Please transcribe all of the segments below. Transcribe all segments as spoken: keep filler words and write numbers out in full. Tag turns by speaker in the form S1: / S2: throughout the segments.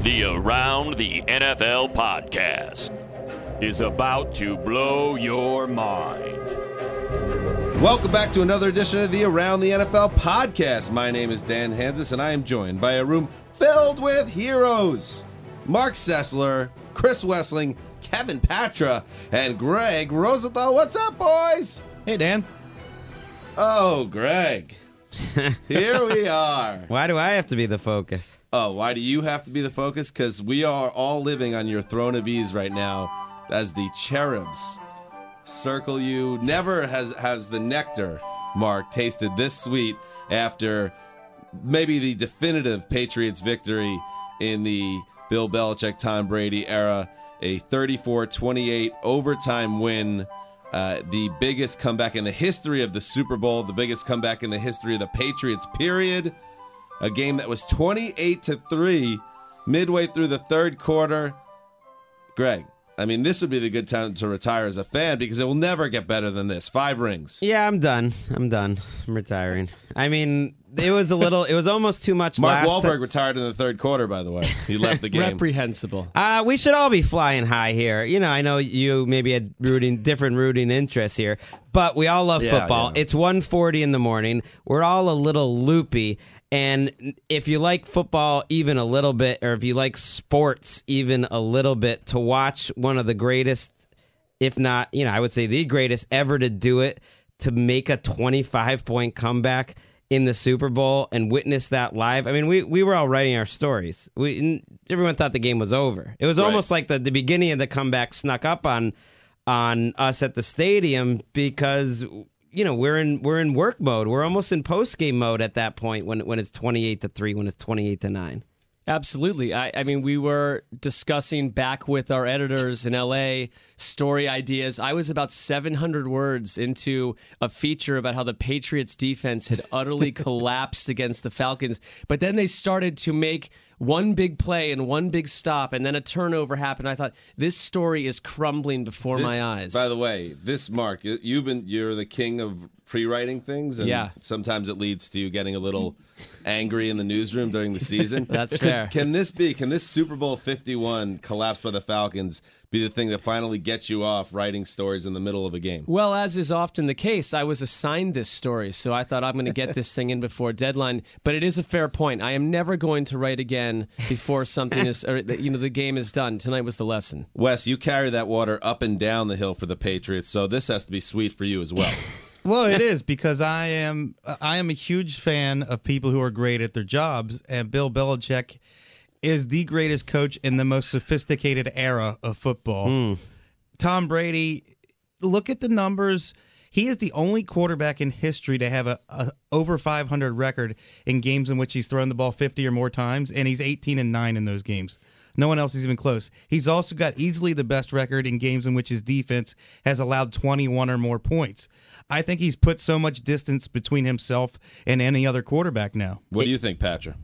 S1: The Around the N F L podcast is about to blow your mind.
S2: Welcome back to another edition of the Around the N F L podcast. My name is Dan Hansis, and I am joined by a room filled with heroes. Mark Sessler, Chris Wessling, Kevin Patra, and Greg Rosenthal. What's up, boys?
S3: Hey, Dan.
S2: Oh, Greg. Here we are.
S3: Why do I have to be the focus?
S2: Oh, why do you have to be the focus? Because we are all living on your throne of ease right now as the cherubs circle you. Never has, has the nectar, Mark, tasted this sweet after maybe the definitive Patriots victory in the Bill Belichick, Tom Brady era. A thirty-four twenty-eight overtime win. Uh, the biggest comeback in the history of the Super Bowl, the biggest comeback in the history of the Patriots, period. A game that was twenty-eight to three midway through the third quarter. Greg, I mean, this would be the good time to retire as a fan because it will never get better than this. Five rings.
S3: Yeah, I'm done. I'm done. I'm retiring. I mean, it was a little, it was almost too much
S2: Mark
S3: last
S2: Wahlberg
S3: t-
S2: retired in the third quarter, by the way. He left the game.
S4: Reprehensible.
S3: Uh, we should all be flying high here. You know, I know you maybe had rooting different rooting interests here, but we all love
S2: Yeah,
S3: football.
S2: yeah.
S3: It's one forty in the morning. We're all a little loopy. And if you like football even a little bit, or if you like sports even a little bit, to watch one of the greatest, if not, you know, I would say the greatest ever to do it, to make a twenty-five point comeback in the Super Bowl and witness that live. I mean, we, we were all writing our stories. We everyone thought the game was over. It was
S2: Right.
S3: almost like the, the beginning of the comeback snuck up on on us at the stadium because, you know, we're in we're in work mode. We're almost in post game mode at that point when when it's twenty-eight to three, when it's twenty-eight to nine.
S4: Absolutely. I, I mean, we were discussing back with our editors in L A story ideas. I was about seven hundred words into a feature about how the Patriots defense had utterly collapsed against the Falcons. But then they started to make one big play and one big stop, and then a turnover happened. I thought, this story is crumbling before
S2: This-
S4: my eyes.
S2: By the way, this, Mark, you- you've been you're the king of pre-writing things, and
S4: Yeah.
S2: sometimes it leads to you getting a little angry in the newsroom during the season.
S4: That's fair.
S2: Can this be? Can this Super Bowl fifty-one collapse by the Falcons be the thing that finally gets you off writing stories in the middle of a game?
S4: Well, as is often the case, I was assigned this story, so I thought I'm going to get this thing in before deadline. But it is a fair point. I am never going to write again before something is, or you know, the game is done. Tonight was the lesson.
S2: Wes, you carry that water up and down the hill for the Patriots, so this has to be sweet for you as well.
S5: Well, it is because I am I am a huge fan of people who are great at their jobs, and Bill Belichick is the greatest coach in the most sophisticated era of football.
S3: Mm.
S5: Tom Brady, look at the numbers. He is the only quarterback in history to have a, a over five hundred record in games in which he's thrown the ball fifty or more times, and he's eighteen and nine in those games. No one else is even close. He's also got easily the best record in games in which his defense has allowed twenty-one or more points. I think he's put so much distance between himself and any other quarterback now.
S2: What do you think, Patra?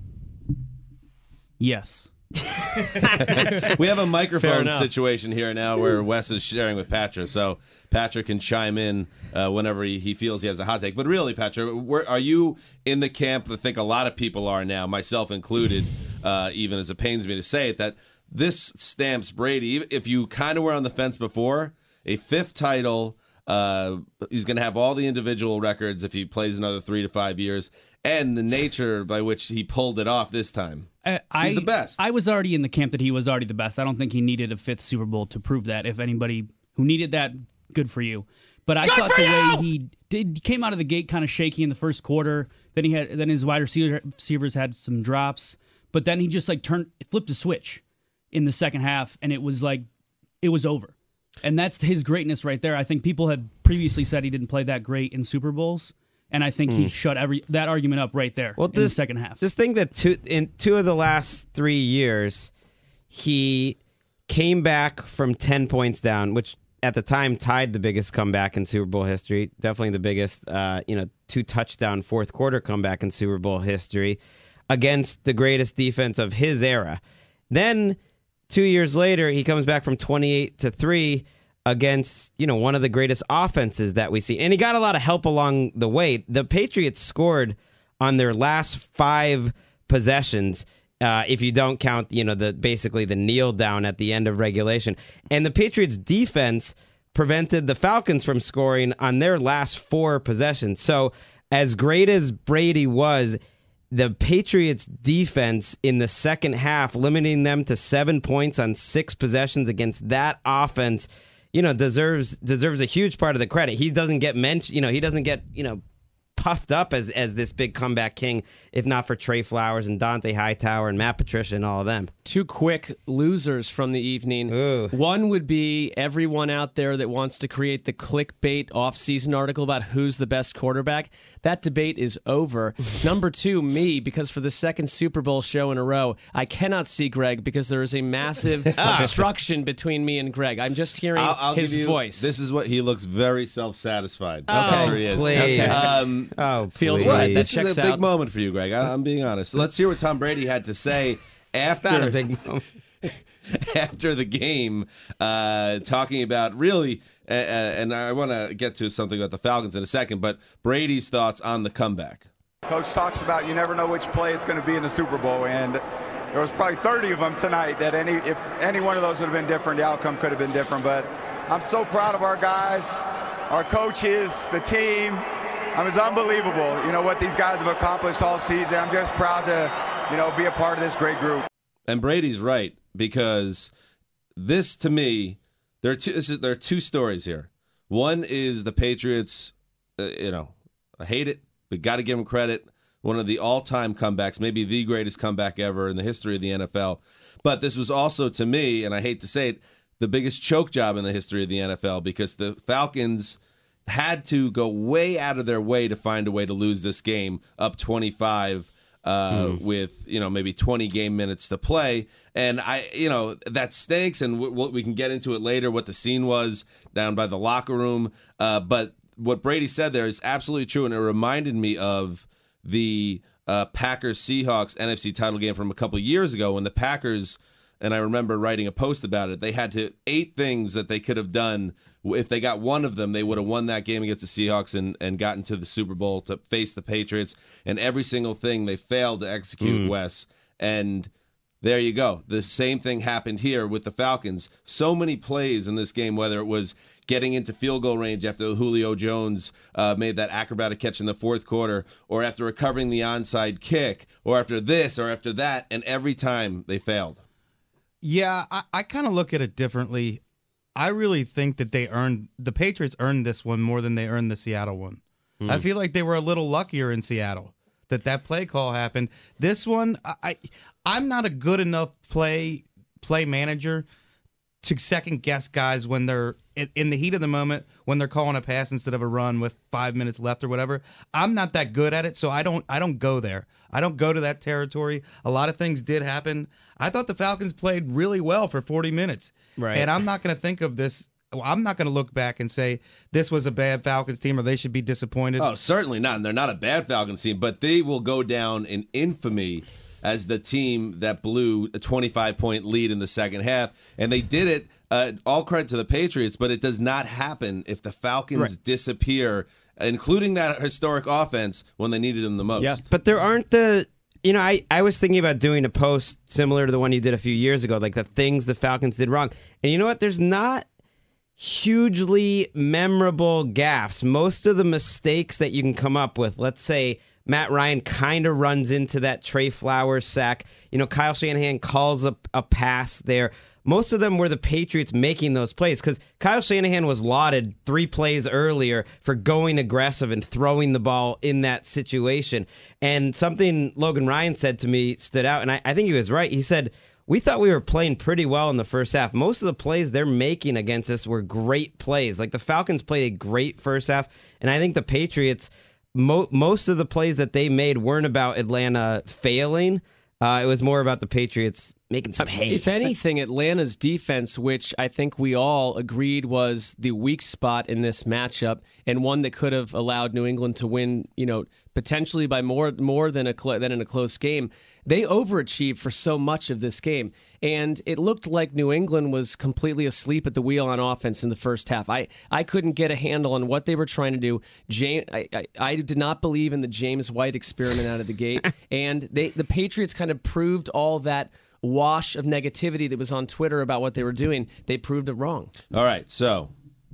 S6: Yes.
S2: We have a microphone
S4: enough.
S2: situation here now where Wes is sharing with Patra, so Patra can chime in uh, whenever he, he feels he has a hot take. But really, Patra, where, are you in the camp that I think a lot of people are now, myself included, uh, even as it pains me to say it, that this stamps Brady, if you kind of were on the fence before, a fifth title, uh, he's going to have all the individual records if he plays another three to five years, and the nature by which he pulled it off this time.
S6: I, I,
S2: He's the best.
S6: I was already in the camp that he was already the best. I don't think he needed a fifth Super Bowl to prove that. If anybody who needed that, good for you. But I thought the way he did he came out of the gate kind of shaky in the first quarter. Then he had then his wide receiver, receivers had some drops. But then he just like turned flipped a switch in the second half, and it was like it was over. And that's his greatness right there. I think people have previously said he didn't play that great in Super Bowls. And I think he shut every that argument up right there
S3: Well,
S6: in the
S3: just-
S6: second half.
S3: Just think that two in two of the last three years, he came back from ten points down, which at the time tied the biggest comeback in Super Bowl history. Definitely the biggest, uh, you know, two touchdown fourth quarter comeback in Super Bowl history against the greatest defense of his era. Then two years later, he comes back from twenty-eight to three against, you know, one of the greatest offenses that we see. And he got a lot of help along the way. The Patriots scored on their last five possessions Uh, if you don't count, you know, the basically the kneel down at the end of regulation. And the Patriots defense prevented the Falcons from scoring on their last four possessions. So as great as Brady was, the Patriots defense in the second half, limiting them to seven points on six possessions against that offense, you know, deserves deserves a huge part of the credit. He doesn't get mentioned, you know, he doesn't get, you know, puffed up as as this big comeback king, if not for Trey Flowers and Dante Hightower and Matt Patricia and all of them.
S4: Two quick losers from the evening.
S3: Ooh.
S4: One would be everyone out there that wants to create the clickbait off-season article about who's the best quarterback. That debate is over. Number two, me, because for the second Super Bowl show in a row, I cannot see Greg because there is a massive obstruction between me and Greg. I'm just hearing
S2: I'll, I'll
S4: his
S2: give you,
S4: voice.
S2: This is what he looks very self-satisfied.
S3: Oh,
S2: That's where he is.
S3: please.
S4: Okay.
S2: Um,
S3: Oh,
S4: Feels
S3: please.
S2: What?
S4: That
S2: This is
S4: checks
S2: a big
S4: out.
S2: moment for you, Greg. I, I'm being honest. Let's hear what Tom Brady had to say after
S3: Not a big moment.
S2: after the game, uh, talking about really, uh, and I want to get to something about the Falcons in a second, but Brady's thoughts on the comeback.
S7: Coach talks about you never know which play it's going to be in the Super Bowl, and there was probably thirty of them tonight that any if any one of those would have been different, the outcome could have been different. But I'm so proud of our guys, our coaches, the team. I mean, it's unbelievable, you know, what these guys have accomplished all season. I'm just proud to, you know, be a part of this great group.
S2: And Brady's right, because this, to me, there are two, this is, there are two stories here. One is the Patriots, uh, you know, I hate it, but got to give them credit. One of the all-time comebacks, maybe the greatest comeback ever in the history of the N F L. But this was also, to me, and I hate to say it, the biggest choke job in the history of the N F L, because the Falcons had to go way out of their way to find a way to lose this game up twenty-five uh, mm. with, you know, maybe twenty game minutes to play. And I, you know, that stinks. And w- we can get into it later, what the scene was down by the locker room. Uh, but what Brady said there is absolutely true. And it reminded me of the uh, Packers-Seahawks N F C title game from a couple years ago when the Packers, and I remember writing a post about it, they had to eight things that they could have done. If they got one of them, they would have won that game against the Seahawks and, and gotten to the Super Bowl to face the Patriots. And every single thing they failed to execute, mm. Wes. And there you go. The same thing happened here with the Falcons. So many plays in this game, whether it was getting into field goal range after Julio Jones uh, made that acrobatic catch in the fourth quarter, or after recovering the onside kick, or after this, or after that, and every time they failed.
S5: Yeah, I, I kind of look at it differently. I really think that they earned the Patriots earned this one more than they earned the Seattle one. Mm. I feel like they were a little luckier in Seattle that that play call happened. This one, I, I I'm not a good enough play play manager to second guess guys when they're in, in the heat of the moment, when they're calling a pass instead of a run with five minutes left or whatever. I'm not that good at it, so I don't I don't go there. I don't go to that territory. A lot of things did happen. I thought the Falcons played really well for forty minutes.
S3: Right.
S5: And I'm not going to think of this. I'm not going to look back and say this was a bad Falcons team or they should be disappointed.
S2: Oh, certainly not. And they're not a bad Falcons team, but they will go down in infamy as the team that blew a twenty-five point lead in the second half. And they did it, uh, all credit to the Patriots, but it does not happen if the Falcons right. disappear, including that historic offense, when they needed them the most.
S3: Yeah, but there aren't the... You know, I, I was thinking about doing a post similar to the one you did a few years ago, like the things the Falcons did wrong. And you know what? There's not hugely memorable gaffes. Most of the mistakes that you can come up with, let's say Matt Ryan kind of runs into that Trey Flowers sack. You know, Kyle Shanahan calls a, a pass there. Most of them were the Patriots making those plays because Kyle Shanahan was lauded three plays earlier for going aggressive and throwing the ball in that situation. And something Logan Ryan said to me stood out, and I, I think he was right. He said, we thought we were playing pretty well in the first half. Most of the plays they're making against us were great plays. Like the Falcons played a great first half, and I think the Patriots, mo- most of the plays that they made weren't about Atlanta failing. Uh, it was more about the Patriots making some hay.
S4: If anything, Atlanta's defense, which I think we all agreed was the weak spot in this matchup, and one that could have allowed New England to win, you know, potentially by more more than a cl- than in a close game, they overachieved for so much of this game, and it looked like New England was completely asleep at the wheel on offense in the first half. I, I couldn't get a handle on what they were trying to do. James, I, I, I did not believe in the James White experiment out of the gate, and they the Patriots kind of proved all that wash of negativity that was on Twitter about what they were doing. They proved it wrong.
S2: All right, so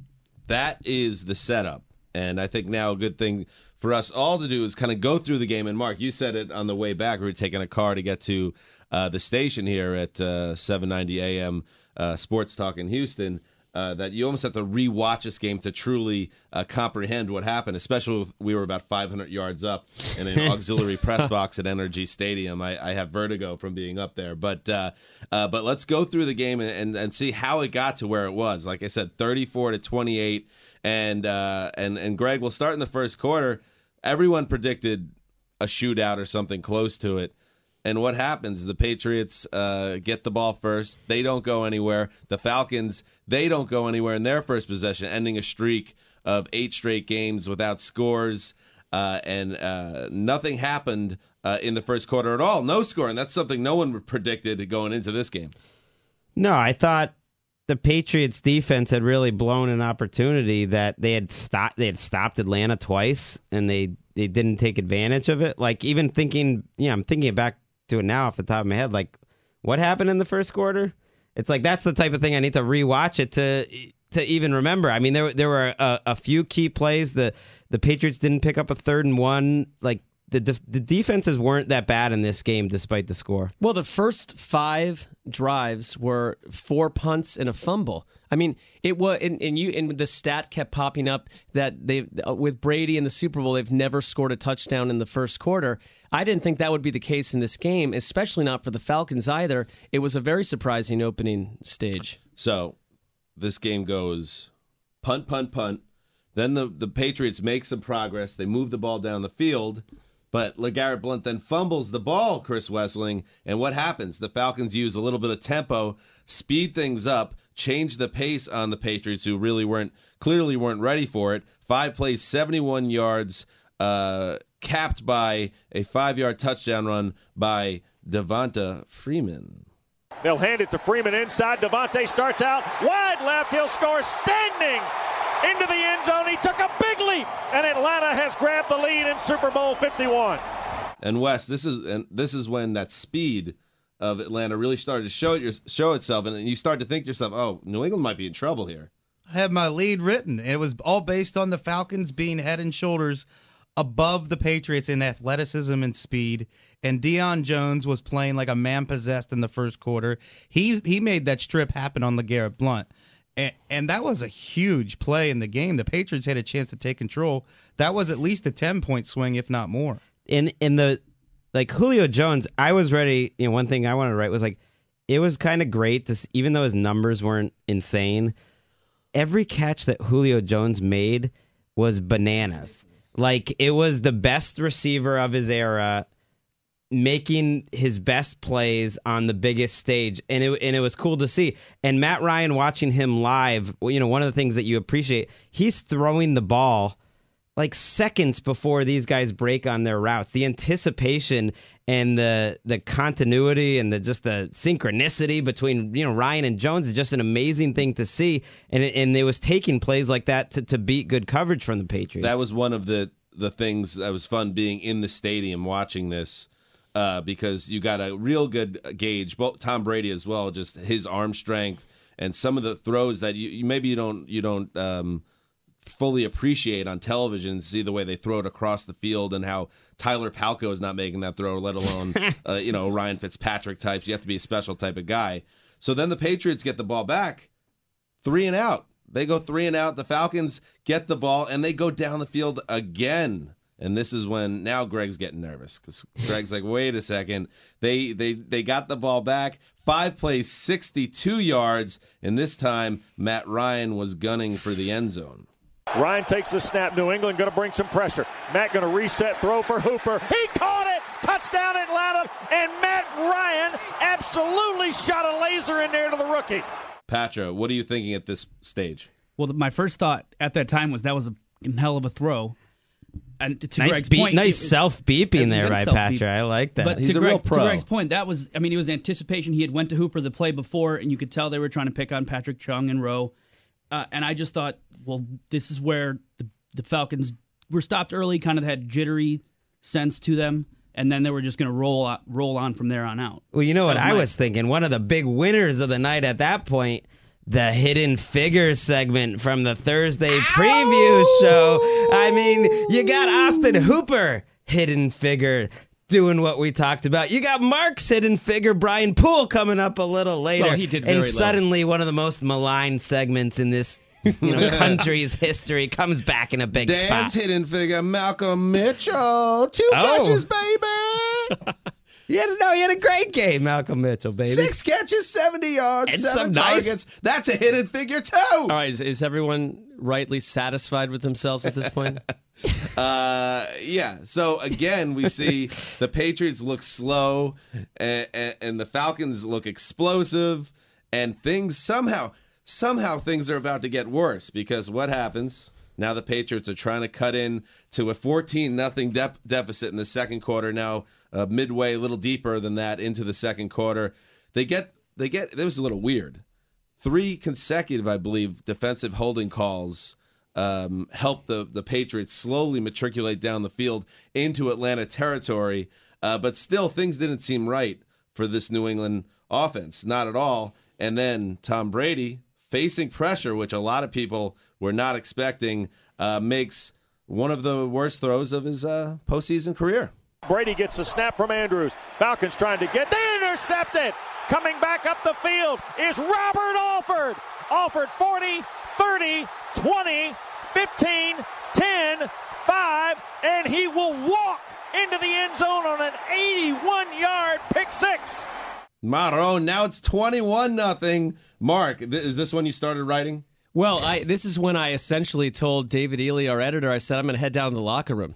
S2: that is the setup, and I think now a good thing for us all to do is kind of go through the game. And Mark, you said it on the way back. We were taking a car to get to uh, the station here at uh, seven ninety A M uh, Sports Talk in Houston. Uh, that you almost have to rewatch this game to truly uh, comprehend what happened, especially if we were about five hundred yards up in an auxiliary press box at Energy Stadium. I, I have vertigo from being up there. But uh, uh, but let's go through the game and, and, and see how it got to where it was. Like I said, thirty-four to twenty-eight. And, uh, and, and Greg, we'll start in the first quarter. Everyone predicted a shootout or something close to it. And what happens? The Patriots uh, get the ball first. They don't go anywhere. The Falcons, they don't go anywhere in their first possession, ending a streak of eight straight games without scores. Uh, and uh, nothing happened uh, in the first quarter at all. No score. And that's something no one predicted going into this game.
S3: No, I thought the Patriots defense had really blown an opportunity that they had stopped. They had stopped Atlanta twice, and they, they didn't take advantage of it. Like, even thinking, yeah, I'm thinking back to it now off the top of my head. Like, what happened in the first quarter? It's like that's the type of thing I need to rewatch it to to even remember. I mean, there there were a, a few key plays. The the Patriots didn't pick up a third and one. Like the def, the defenses weren't that bad in this game, despite the score.
S4: Well, the first five drives were four punts and a fumble. I mean, it was, and, and you, and the stat kept popping up that they, with Brady in the Super Bowl, they've never scored a touchdown in the first quarter. I didn't think that would be the case in this game, especially not for the Falcons either. It was a very surprising opening stage.
S2: So this game goes punt, punt, punt. Then the, the Patriots make some progress. They move the ball down the field, but LeGarrette Blount then fumbles the ball, Chris Wesseling. And what happens? The Falcons use a little bit of tempo, speed things up, change the pace on the Patriots, who really weren't, clearly weren't ready for it. Five plays, seventy-one yards, uh, capped by a five-yard touchdown run by Devonta Freeman.
S8: They'll hand it to Freeman inside. Devontae starts out wide left. He'll score standing into the end zone. He took a big leap, and Atlanta has grabbed the lead in Super Bowl fifty-one.
S2: And Wes, this is and this is when that speed of Atlanta really started to show it, show itself, and you start to think to yourself, "Oh, New England might be in trouble here."
S5: I have my lead written, and it was all based on the Falcons being head and shoulders above the Patriots in athleticism and speed. And Deion Jones was playing like a man possessed in the first quarter. He he made that strip happen on LeGarrette Blount. And, and that was a huge play in the game. The Patriots had a chance to take control. That was at least a ten-point swing, if not more.
S3: In in the like Julio Jones, I was ready. You know, one thing I wanted to write was like, it was kind of great to, even though his numbers weren't insane, every catch that Julio Jones made was bananas. Like, it was the best receiver of his era, making his best plays on the biggest stage, and it and it was cool to see. And Matt Ryan, watching him live, you know, one of the things that you appreciate, he's throwing the ball like seconds before these guys break on their routes. The anticipation and the the continuity and the just the synchronicity between, you know, Ryan and Jones is just an amazing thing to see. And it, and they was taking plays like that to, to beat good coverage from the Patriots.
S2: That was one of the the things that was fun being in the stadium watching this. Uh, because you got a real good gauge, both Tom Brady as well, just his arm strength and some of the throws that you, you maybe you don't you don't um, fully appreciate on television. See the way they throw it across the field and how Tyler Palko is not making that throw, let alone uh, you know Ryan Fitzpatrick types. You have to be a special type of guy. So then the Patriots get the ball back, three and out. They go three and out. The Falcons get the ball and they go down the field again. And this is when now Greg's getting nervous because Greg's like, wait a second. They they they got the ball back. Five plays, sixty-two yards. And this time, Matt Ryan was gunning for the end zone.
S8: Ryan takes the snap. New England going to bring some pressure. Matt going to reset, throw for Hooper. He caught it. touchdown Atlanta, and Matt Ryan absolutely shot a laser in there to the rookie.
S2: Patra, what are you thinking at this stage?
S6: Well, my first thought at that time was that was a hell of a throw. And to
S3: nice
S6: Greg's
S3: beat,
S6: point,
S3: nice
S6: it- it-
S3: self-beeping there by
S6: self-beep.
S3: Patra. I like that.
S6: But
S2: He's
S6: to,
S2: a real
S6: Greg,
S2: pro.
S6: to Greg's point, that was, I mean, it was anticipation. He had went to Hooper the play before, and you could tell they were trying to pick on Patrick Chung and Rowe. Uh, and I just thought, well, this is where the, the Falcons were stopped early, kind of had jittery sense to them, and then they were just going to roll out, roll on from there on out.
S3: Well, you know what
S6: That
S3: I
S6: my-
S3: was thinking? One of the big winners of the night at that point, the Hidden Figures segment from the Thursday preview show. I mean, you got Austin Hooper, Hidden Figure, doing what we talked about. You got Mark's Hidden Figure, Brian Poole, coming up a little later.
S4: Well, he did
S3: and
S4: very low.
S3: suddenly one of the most maligned segments in this you know, country's history comes back in a big
S2: Dan's
S3: spot.
S2: Hidden Figure, Malcolm Mitchell. Two
S3: Oh.
S2: catches, baby.
S3: He had, no, he had a great game, Malcolm Mitchell, baby.
S2: Six catches, seventy yards,
S3: And
S2: seven
S3: some nice-
S2: targets. That's a Hidden Figure, too.
S4: All right, is, is everyone rightly satisfied with themselves at this point?
S2: Uh, yeah. So again, we see the Patriots look slow, and, and, and the Falcons look explosive, and things somehow, somehow things are about to get worse because what happens? Now the Patriots are trying to cut in to a fourteen nothing de- deficit in the second quarter. Now uh, midway, a little deeper than that into the second quarter, they get they get. It was a little weird. Three consecutive, I believe, defensive holding calls um, helped the the Patriots slowly matriculate down the field into Atlanta territory. Uh, but still, things didn't seem right for this New England offense, not at all. And then Tom Brady, facing pressure, which a lot of people were not expecting, uh, makes one of the worst throws of his uh, postseason career.
S8: Brady gets the snap from Andrews. Falcons trying to get the intercepted. Coming back up the field is Robert Alford. Alford forty, thirty, twenty, fifteen, ten, five, and he will walk into the end zone on an eighty-one yard pick six.
S2: Marone, now it's twenty-one nothing. Mark, th- is this when you started writing?
S4: Well, I, this is when I essentially told David Ely, our editor, I said, I'm going to head down to the locker room.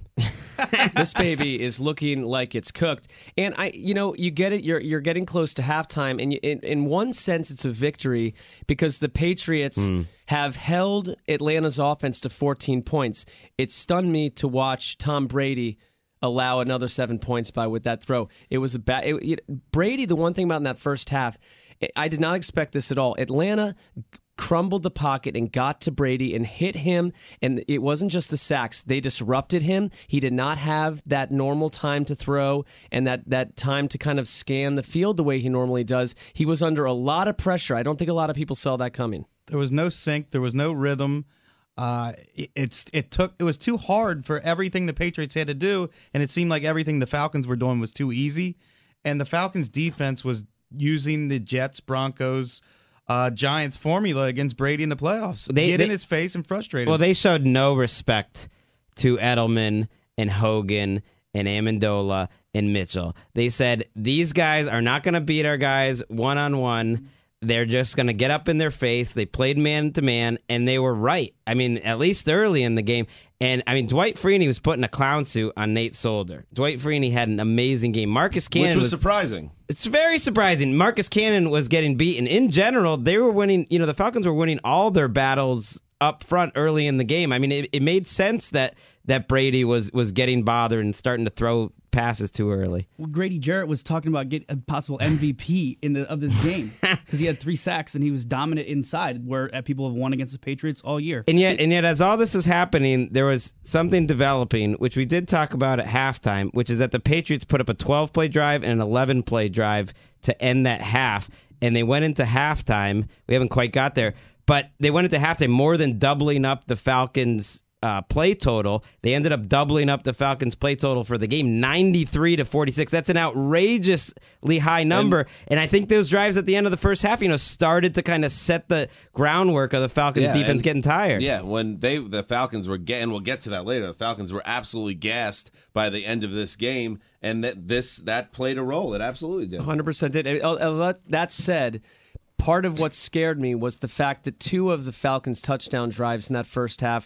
S4: This baby is looking like it's cooked. And, I, you know, you get it. You're you're getting close to halftime. And you, in, in one sense, it's a victory because the Patriots mm. have held Atlanta's offense to fourteen points. It stunned me to watch Tom Brady allow another seven points by with that throw. It was a bad. It, it, Brady, the one thing about in that first half, I did not expect this at all. Atlanta crumbled the pocket and got to Brady and hit him, and it wasn't just the sacks. They disrupted him. He did not have that normal time to throw and that, that time to kind of scan the field the way he normally does. He was under a lot of pressure. I don't think a lot of people saw that coming.
S5: There was no sync. There was no rhythm. Uh, it, it's it took it was too hard for everything the Patriots had to do, and it seemed like everything the Falcons were doing was too easy. And the Falcons' defense was using the Jets, Broncos, uh, Giants formula against Brady in the playoffs.
S3: They,
S5: Get
S3: they,
S5: in his face and frustrate him.
S3: Well, they showed no respect to Edelman and Hogan and Amendola and Mitchell. They said, these guys are not going to beat our guys one-on-one. They're just going to get up in their face. They played man-to-man, and they were right. I mean, at least early in the game. And, I mean, Dwight Freeney was putting a clown suit on Nate Solder. Dwight Freeney had an amazing game. Marcus Cannon
S2: Which was,
S3: was
S2: surprising.
S3: It's very surprising. Marcus Cannon was getting beaten. In general, they were winning, you know, the Falcons were winning all their battles up front early in the game. I mean, it, it made sense that that Brady was was getting bothered and starting to throw passes too early.
S6: Well, Grady Jarrett was talking about getting a possible M V P in the of this game because he had three sacks and he was dominant inside, where uh, people have won against the Patriots all year.
S3: And yet, and yet, as all this is happening, there was something developing, which we did talk about at halftime, which is that the Patriots put up a twelve-play drive and an eleven-play drive to end that half, and they went into halftime. We haven't quite got there, but they went into halftime more than doubling up the Falcons' Uh, play total. They ended up doubling up the Falcons' play total for the game, ninety-three to forty-six. That's an outrageously high number. And, and I think those drives at the end of the first half, you know, started to kind of set the groundwork of the Falcons'
S2: yeah,
S3: defense
S2: and,
S3: getting tired.
S2: Yeah, when they the Falcons were getting, we'll get to that later. The Falcons were absolutely gassed by the end of this game, and that this that played a role. It absolutely did.
S4: one hundred percent did. That said, part of what scared me was the fact that two of the Falcons' touchdown drives in that first half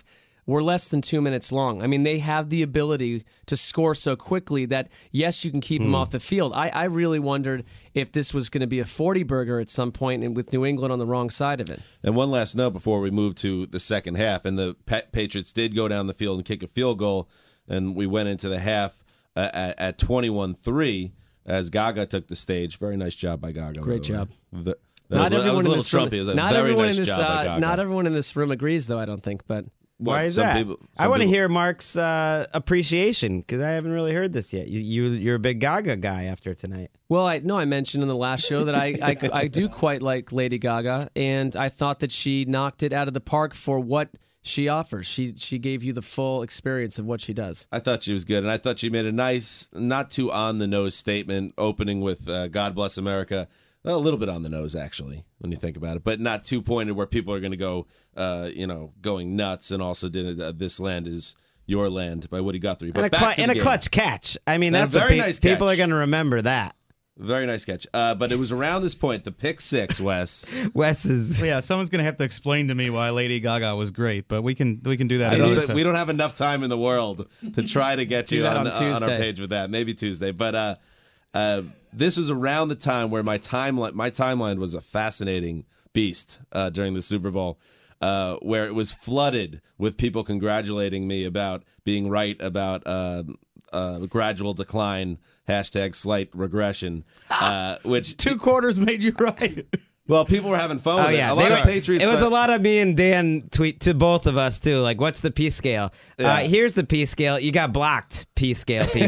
S4: were less than two minutes long. I mean, they have the ability to score so quickly that, yes, you can keep them off the field. I, I really wondered if this was going to be a forty-burger at some point and with New England on the wrong side of it.
S2: And one last note before we move to the second half, and the Pa- Patriots did go down the field and kick a field goal, and we went into the half uh, at, at twenty-one three as Gaga took the stage. Very nice job by Gaga.
S4: Great job.
S2: The,
S4: Not
S2: was,
S4: everyone
S2: was a
S4: in
S2: little
S4: this room.
S2: trumpy. It was a
S4: not
S2: very
S4: everyone
S2: nice
S4: in this.
S2: job by
S4: Uh,
S2: Gaga.
S4: not everyone in this room agrees, though. I don't think, but.
S2: Well,
S3: Why is
S2: some
S3: that?
S2: people-
S3: I
S2: some
S3: want to
S2: people-
S3: hear Mark's uh, appreciation because I haven't really heard this yet. You, you, you're a big Gaga guy after tonight.
S4: Well, I no, I mentioned in the last show that I, I, I do quite like Lady Gaga, and I thought that she knocked it out of the park for what she offers. She she gave you the full experience of what she does.
S2: I thought she was good, and I thought she made a nice, not too on-the-nose statement, opening with uh, God Bless America. Well, a little bit on the nose, actually, when you think about it, but not too pointed where people are going to go, uh, you know, going nuts, and also did uh, This Land Is Your Land by Woody Guthrie. But
S3: And a,
S2: back
S3: clu-
S2: to the
S3: and a
S2: game.
S3: clutch catch. I mean,
S2: And a
S3: that's what
S2: very
S3: pe-
S2: nice
S3: people
S2: catch.
S3: are going to remember that.
S2: Very nice catch. Uh, but it was around this point, the pick six, Wes.
S3: Wes is.
S5: Yeah, someone's gonna have to explain to me why Lady Gaga was great, but we can we can do that.
S2: I don't,
S5: another
S2: think-
S5: time.
S2: we don't have enough time in the world to try to get
S4: Do
S2: you
S4: that
S2: on,
S4: on
S2: on our
S4: Tuesday.
S2: page with that. Maybe Tuesday. But uh, uh, this was around the time where my timeline my timeline was a fascinating beast uh, during the Super Bowl, uh, where it was flooded with people congratulating me about being right about uh, uh, gradual decline, hashtag slight regression, uh, which
S5: Two quarters made you right.
S2: well, people were having fun
S3: Oh
S2: with
S3: yeah,
S2: it. A lot
S3: They
S2: of
S3: were-
S2: Patriots.
S3: It was
S2: fans-
S3: a lot of me and Dan tweet to both of us too. Like, what's the P scale?
S2: Yeah.
S3: Uh, here's the P scale. You got blocked. P scale people.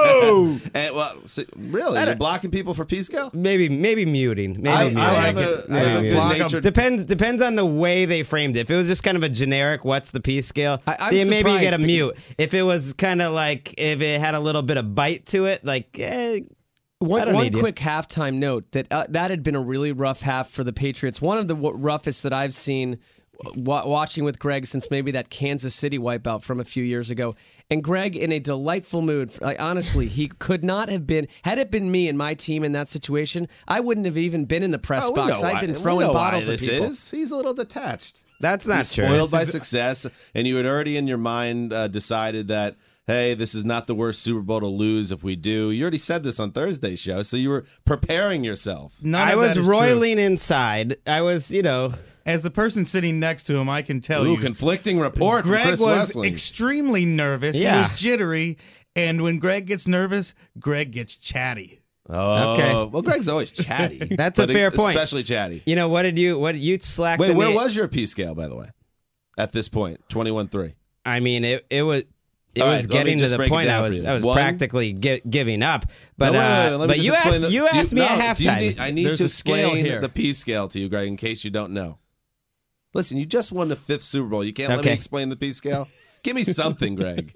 S2: Oh, and well, see, really, you're blocking people for P scale?
S3: maybe maybe muting. Maybe
S2: I,
S3: muting.
S2: I have a, I have a
S3: Maybe
S2: good
S3: muting.
S2: natured.
S3: Depends depends on the way they framed it. If it was just kind of a generic, what's the P scale?
S4: I- I'm
S3: then maybe you get a
S4: surprised,
S3: mute. If it was kind of like if it had a little bit of bite to it, like eh, I
S4: One,
S3: don't
S4: one
S3: need you.
S4: quick halftime note that uh, that had been a really rough half for the Patriots. One of the w- roughest that I've seen w- watching with Greg since maybe that Kansas City wipeout from a few years ago. And Greg in a delightful mood. Like, honestly, he could not have been. Had it been me and my team in that situation, I wouldn't have even been in the press
S2: Oh, we
S4: box.
S2: know
S4: I'd
S2: why-
S4: been
S2: we
S4: throwing
S2: know why
S4: bottles at
S2: this
S4: people.
S2: is. He's a little detached.
S3: that's not
S2: He's
S3: true.
S2: spoiled by success, and you had already in your mind uh, decided that, hey, this is not the worst Super Bowl to lose if we do. You already said this on Thursday's show, so you were preparing yourself.
S5: None
S3: I
S5: of
S3: was
S5: that is true.
S3: roiling inside. I was, you know,
S5: As the person sitting next to him, I can tell
S2: Ooh,
S5: you.
S2: conflicting report from
S5: Greg
S2: Chris
S5: was
S2: Wessling.
S5: extremely nervous.
S3: Yeah.
S5: He was jittery, and when Greg gets nervous, Greg gets chatty.
S2: Oh,
S3: Okay.
S2: well, Greg's always chatty.
S3: That's a
S2: but
S3: fair point.
S2: Especially chatty.
S3: you know what did you what you slacked?
S2: Wait,
S3: to
S2: where
S3: me-
S2: was your P scale, by the way, at this point? twenty-one three.
S3: I mean, it it was. It
S2: All
S3: was
S2: right, let me
S3: getting to
S2: just
S3: the
S2: break it
S3: point I
S2: down for
S3: was
S2: you.
S3: I was
S2: One-
S3: practically gi- giving up. But
S2: No, wait, wait,
S3: uh,
S2: wait, let me
S3: but
S2: just
S3: you
S2: explain
S3: asked
S2: the-
S3: you
S2: do
S3: asked me
S2: no,
S3: at
S2: do you
S3: halftime.
S2: need- I need
S4: There's
S2: to
S4: a scale
S2: explain
S4: here.
S2: the P scale to you, Greg, in case you don't know. Listen, you just won the fifth Super Bowl. You can't let me
S3: Okay.
S2: explain the P scale? Give me something, Greg.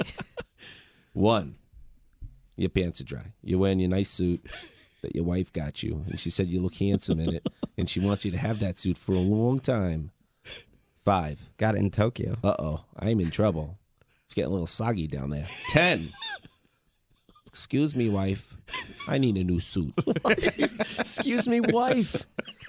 S2: One, your pants are dry. You're wearing your nice suit that your wife got you, and she said you look handsome in it, and she wants you to have that suit for a long time. Five,
S3: Got it in Tokyo.
S2: uh-oh, I'm in trouble. It's getting a little soggy down there. Ten, excuse me, wife. I need a new suit.
S4: Excuse me, wife.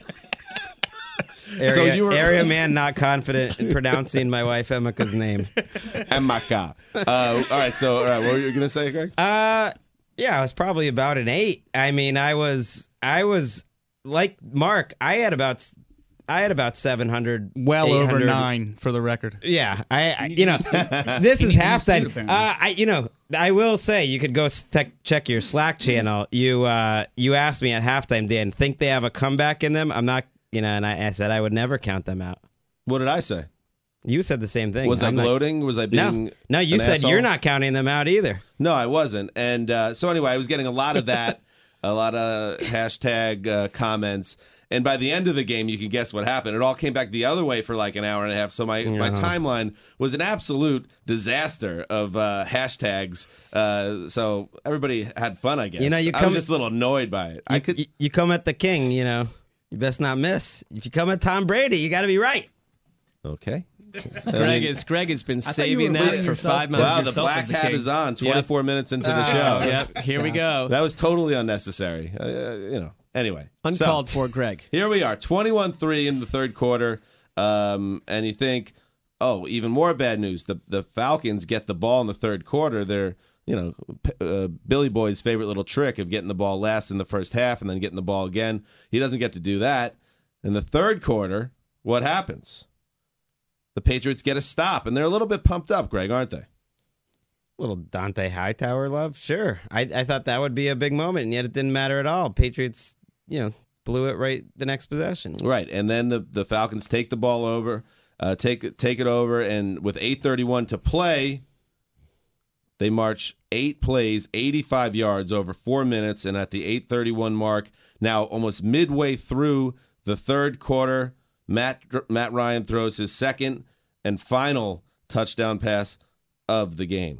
S3: Area,
S2: So you were-
S3: area man not confident in pronouncing my wife Emika's name.
S2: Emeka. Uh, all right, so all right, what were you gonna say, Greg?
S3: Uh yeah, I was probably about an eight. I mean, I was I was like Mark. I had about I had about seven hundred.
S5: Well over nine for the record.
S3: Yeah, I, I you know this is
S6: need a new suit,
S3: halftime.
S6: apparently.
S3: Uh, I you know I will say you could go tech, check your Slack channel. You uh you asked me at halftime, Dan, think they have a comeback in them? I'm not, you know, and I, I said I would never count them out.
S2: What did I say?
S3: You said the same thing.
S2: Was I
S3: I'm not-
S2: gloating? Was I being
S3: No, no. You
S2: an
S3: said
S2: asshole?
S3: you're not counting them out either.
S2: No, I wasn't. And uh, so anyway, I was getting a lot of that, a lot of hashtag uh, comments. And by the end of the game, you can guess what happened. It all came back the other way for like an hour and a half. So my, my timeline was an absolute disaster of uh, hashtags. Uh, so everybody had fun, I guess.
S3: You know, you
S2: I
S3: come-
S2: was just a little annoyed by it. I could.
S3: You, you come at the king, you know. You best not miss. If you come at Tom Brady, you got to be right.
S2: Okay.
S4: Greg is Greg has been
S6: thought you were
S4: saving that
S6: rating
S4: for
S6: yourself
S4: five
S6: up.
S2: Wow,
S4: months.
S2: the
S6: yourself
S2: black
S6: as the
S2: hat
S6: king.
S2: is on twenty-four minutes into the show.
S4: Yep, here we go.
S2: That was totally unnecessary. Uh, you know. Anyway. so-
S4: Uncalled for, Greg.
S2: Here we are, twenty-one three in the third quarter, um, and you think, oh, even more bad news. The the Falcons get the ball in the third quarter. They're, you know, uh, Billy Boy's favorite little trick of getting the ball last in the first half and then getting the ball again. He doesn't get to do that. In the third quarter, what happens? The Patriots get a stop, and they're a little bit pumped up, Greg, aren't they?
S3: Little Dante Hightower love? Sure. I, I thought that would be a big moment, and yet it didn't matter at all. Patriots, you know, blew it right the next possession.
S2: Right, and then the, the Falcons take the ball over, uh, take, take it over, and with eight thirty-one to play, they march eight plays, eighty-five yards over four minutes, and at the eight thirty-one mark, now almost midway through the third quarter, Matt Matt Ryan throws his second and final touchdown pass of the game.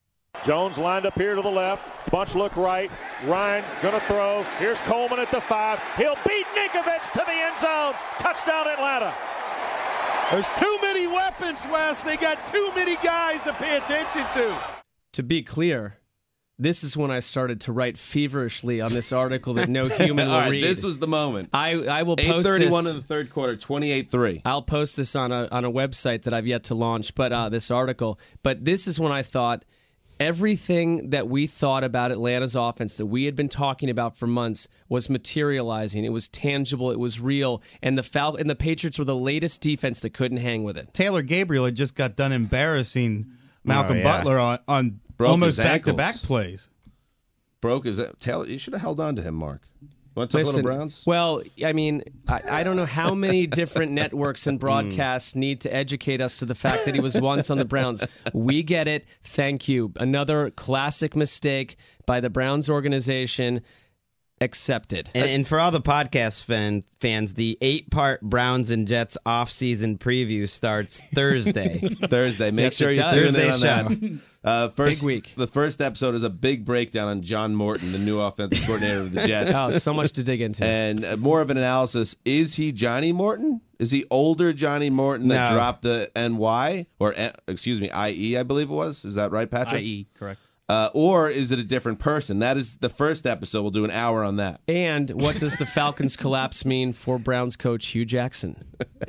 S8: Jones lined up here to the left. Bunch look right. Ryan gonna throw. Here's Coleman at the five. He'll beat Ninkovich to the end zone. Touchdown Atlanta.
S9: There's too many weapons, Wes. They got too many guys to pay attention to.
S4: To be clear, this is when I started to write feverishly on this article that no human will
S2: All right,
S4: read.
S2: this was the moment.
S4: I, I will post
S2: eight thirty-one
S4: this.
S2: in the third quarter, twenty-eight three.
S4: I'll post this on a on a website that I've yet to launch, but uh, this article. But this is when I thought everything that we thought about Atlanta's offense that we had been talking about for months was materializing. It was tangible. It was real. And the Fal- and the Patriots were the latest defense that couldn't hang with it.
S5: Taylor Gabriel had just got done embarrassing Malcolm
S3: Oh, yeah.
S5: Butler on, on
S2: Broke
S5: almost
S2: his
S5: back-to-back
S2: ankles.
S5: plays.
S2: Broke his Taylor. You should have held on to him, Mark. Want to talk
S4: Listen,
S2: Little Browns?
S4: well, I mean, I, I don't know how many different networks and broadcasts need to educate us to the fact that he was once on the Browns. We get it. Thank you. Another classic mistake by the Browns organization. Accepted.
S3: And, and for all the podcast fan, fans, the eight-part Browns and Jets off-season preview starts Thursday.
S2: Thursday. Make
S4: Yes,
S2: sure
S4: it
S2: you
S4: does.
S2: tune
S3: Thursday
S2: in on that
S3: show.
S2: one. Uh, first,
S4: Big week.
S2: The first episode is a big breakdown on John Morton, the new offensive coordinator of the Jets.
S4: Oh, so much to dig into.
S2: And uh, more of an analysis. Is he Johnny Morton? Is he older Johnny Morton that
S3: No.
S2: dropped the N Y? Or, uh, excuse me, I E, I believe it was. Is that right, Patrick?
S6: I E, correct.
S2: Uh, or is it a different person? That is the first episode. We'll do an hour on that.
S4: And what does the Falcons collapse mean for Browns coach Hugh Jackson?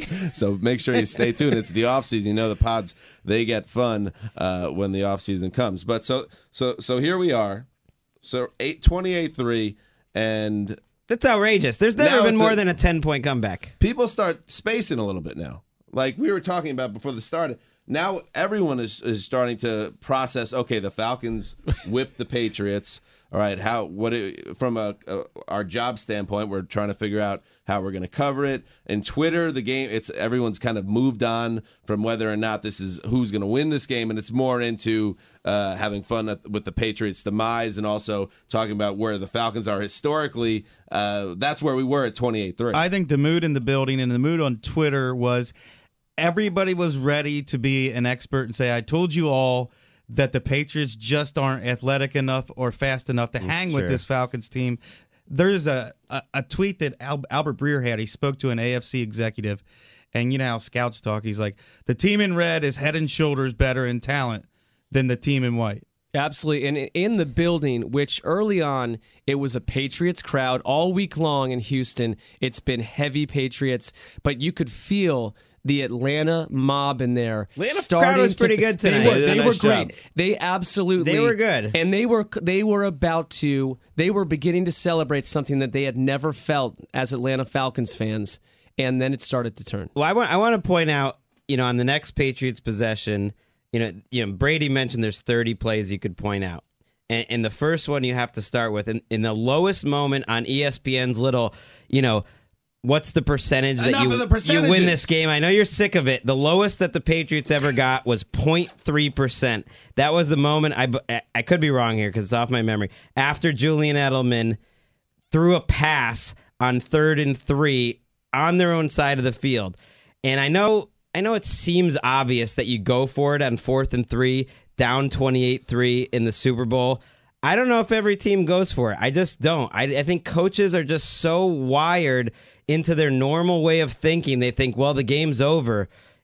S2: So make sure you stay tuned. It's the offseason. You know the pods, they get fun uh, when the offseason comes. But so so so here we are. So eight twenty-eight three, and
S3: That's outrageous. There's never
S2: Now
S3: been
S2: it's
S3: more
S2: a-
S3: than a ten-point comeback.
S2: people start spacing a little bit now. Like we were talking about before the start. Now everyone is, is starting to process, okay, the Falcons whipped the Patriots. All right, how what it, from a, a our job standpoint, we're trying to figure out how we're going to cover it. And Twitter, the game, it's everyone's kind of moved on from whether or not this is who's going to win this game, and it's more into uh, having fun at, with the Patriots' demise, and also talking about where the Falcons are historically. Uh, that's where we were at twenty-eight three.
S5: I think the mood in the building and the mood on Twitter was everybody was ready to be an expert and say, I told you all that the Patriots just aren't athletic enough or fast enough to hang with
S3: Sure.
S5: this Falcons team. There's a, a, a tweet that Al, Albert Breer had. He spoke to an A F C executive, and you know how scouts talk. He's like, the team in red is head and shoulders better in talent than the team in white.
S4: Absolutely. And in the building, which early on, it was a Patriots crowd all week long in Houston. It's been heavy Patriots, but you could feel the Atlanta mob in there.
S3: Atlanta
S4: starting
S3: crowd was
S4: to-
S3: pretty good
S4: They
S3: tonight.
S4: were,
S2: They did a
S4: they
S2: nice
S4: were great.
S2: job.
S4: They absolutely
S3: They were good.
S4: And they were they were about to they were beginning to celebrate something that they had never felt as Atlanta Falcons fans. And then it started to turn.
S3: Well, I want I want to point out, you know, on the next Patriots possession, you know, you know, Brady mentioned there's thirty plays you could point out, and, and the first one you have to start with, in, in the lowest moment on E S P N's little, you know, what's the percentage that
S2: Enough
S3: you
S2: of the
S3: you
S2: percentages.
S3: win this game? I know you're sick of it. The lowest that the Patriots ever got was zero point three percent. That was the moment. I I could be wrong here because it's off my memory. After Julian Edelman threw a pass on third and three on their own side of the field. And I know I know it seems obvious that you go for it on fourth and three, down twenty-eight three in the Super Bowl. I don't know if every team goes for it. I just don't. I, I think coaches are just so wired into their normal way of thinking. They think, well, the game's over.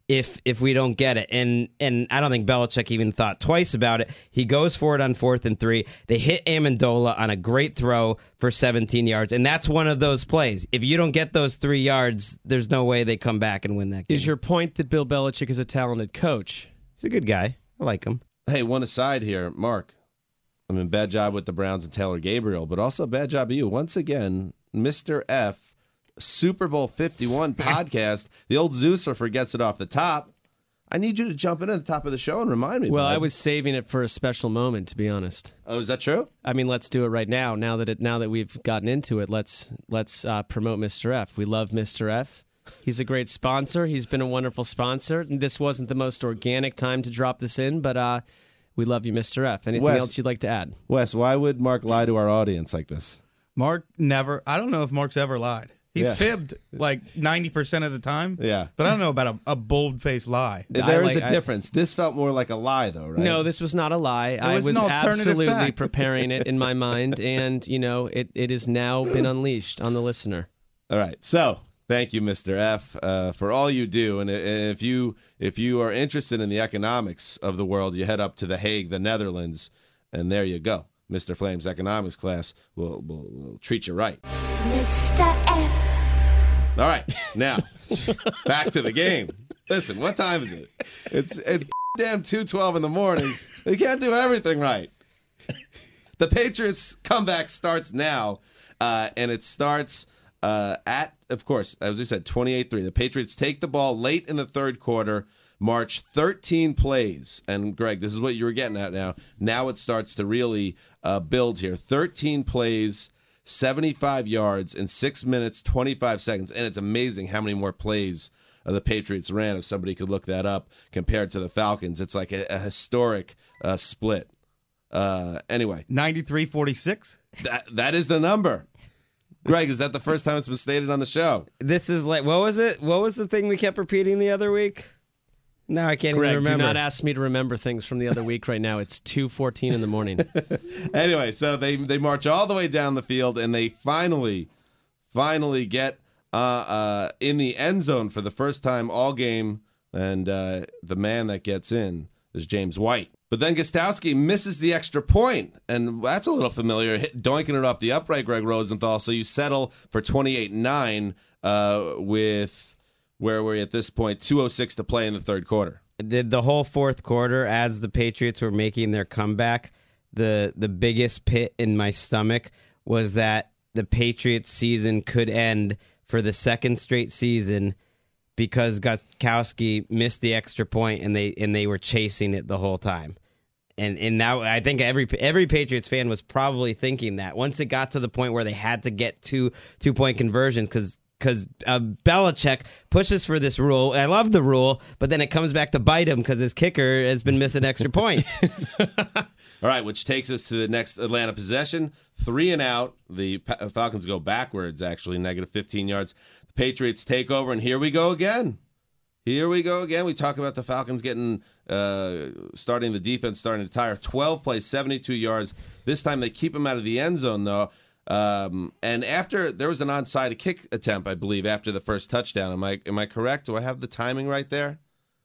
S3: if if we don't get it. And and I don't think Belichick even thought twice about it. He goes for it on fourth and three. They hit Amendola on a great throw for seventeen yards, and that's one of those plays. If you don't get those three yards, there's no way they come back and win that game.
S4: Is your point that Bill Belichick is a talented coach?
S3: He's a good guy. I like him.
S2: Hey, one aside here, Mark. I mean, bad job with the Browns and Taylor Gabriel, but also a bad job of you. Once again, Mister F, Super Bowl fifty-one podcast. The old Zeuser forgets it off the top. I need you to jump in at the top of the show and remind me.
S4: Well,
S2: bud.
S4: I was saving it for a special moment, to be honest.
S2: Oh, is that true?
S4: I mean, let's do it right now. Now that it, now that we've gotten into it, let's let's uh, promote Mister F. We love Mister F. He's a great sponsor. He's been a wonderful sponsor. And this wasn't the most organic time to drop this in, but uh, we love you, Mister F. Anything
S2: Wes,
S4: else you'd like to add?
S2: Wes, why would Mark lie to our audience like this?
S5: Mark never, I don't know if Mark's ever lied. He's
S2: Yeah.
S5: fibbed like ninety percent of the time.
S2: Yeah.
S5: But I don't know about a, a bold-faced lie.
S2: There is
S4: like-
S2: a
S4: I-
S2: difference. This felt more like a lie, though, right?
S4: No, this was not a lie. I
S5: was
S4: was
S5: an alternative
S4: absolutely
S5: fact.
S4: preparing it in my mind, and you know, it, it has now been unleashed on the listener.
S2: All right. So thank you, Mister F, uh, for all you do. And if you if you are interested in the economics of the world, you head up to The Hague, the Netherlands, and there you go. Mister Flame's economics class will, will, will treat you right.
S10: Mister F.
S2: All right, now back to the game. Listen, what time is it? It's it's damn two twelve in the morning. They can't do everything right. The Patriots comeback starts now, uh, and it starts uh, at, of course, as we said, twenty-eight three. The Patriots take the ball late in the third quarter, march thirteen plays. And, Greg, this is what you were getting at now. Now it starts to really uh, build here. thirteen plays, seventy-five yards in six minutes, twenty-five seconds. And it's amazing how many more plays uh, the Patriots ran, if somebody could look that up, compared to the Falcons. It's like a, a historic uh, split. Uh, anyway,
S5: ninety-three forty-six?
S2: that that is the number. Greg, is that the first time it's been stated on the show?
S3: This is like, what was it? What was the thing we kept repeating the other week? No, I can't
S4: Greg,
S3: even
S4: do
S3: remember.
S4: not ask me to remember things from the other week right now. It's two fourteen in the morning.
S2: Anyway, so they they march all the way down the field, and they finally, finally get uh, uh, in the end zone for the first time all game. And uh, the man that gets in is James White. But then Gostowski misses the extra point, and that's a little familiar, hit, doinking it off the upright, Greg Rosenthal. So you settle for twenty-eight nine uh, with, where were we at this point, two oh six to play in the third quarter.
S3: Did the whole fourth quarter, as the Patriots were making their comeback, the the biggest pit in my stomach was that the Patriots season could end for the second straight season because Gostkowski missed the extra point and they and they were chasing it the whole time. And and now I think every every Patriots fan was probably thinking that once it got to the point where they had to get two two point conversions because because uh, Belichick pushes for this rule. I love the rule, but then it comes back to bite him because his kicker has been missing extra points.
S2: All right, which takes us to the next Atlanta possession. Three and out. The Pa- Falcons go backwards, actually, negative fifteen yards. The Patriots take over, and here we go again. Here we go again. We talk about the Falcons getting, uh, starting the defense, starting to tire. twelve plays, seventy-two yards. This time they keep him out of the end zone, though. Um, and after, there was an onside kick attempt, I believe, after the first touchdown. Am I am I correct? Do I have the timing right there?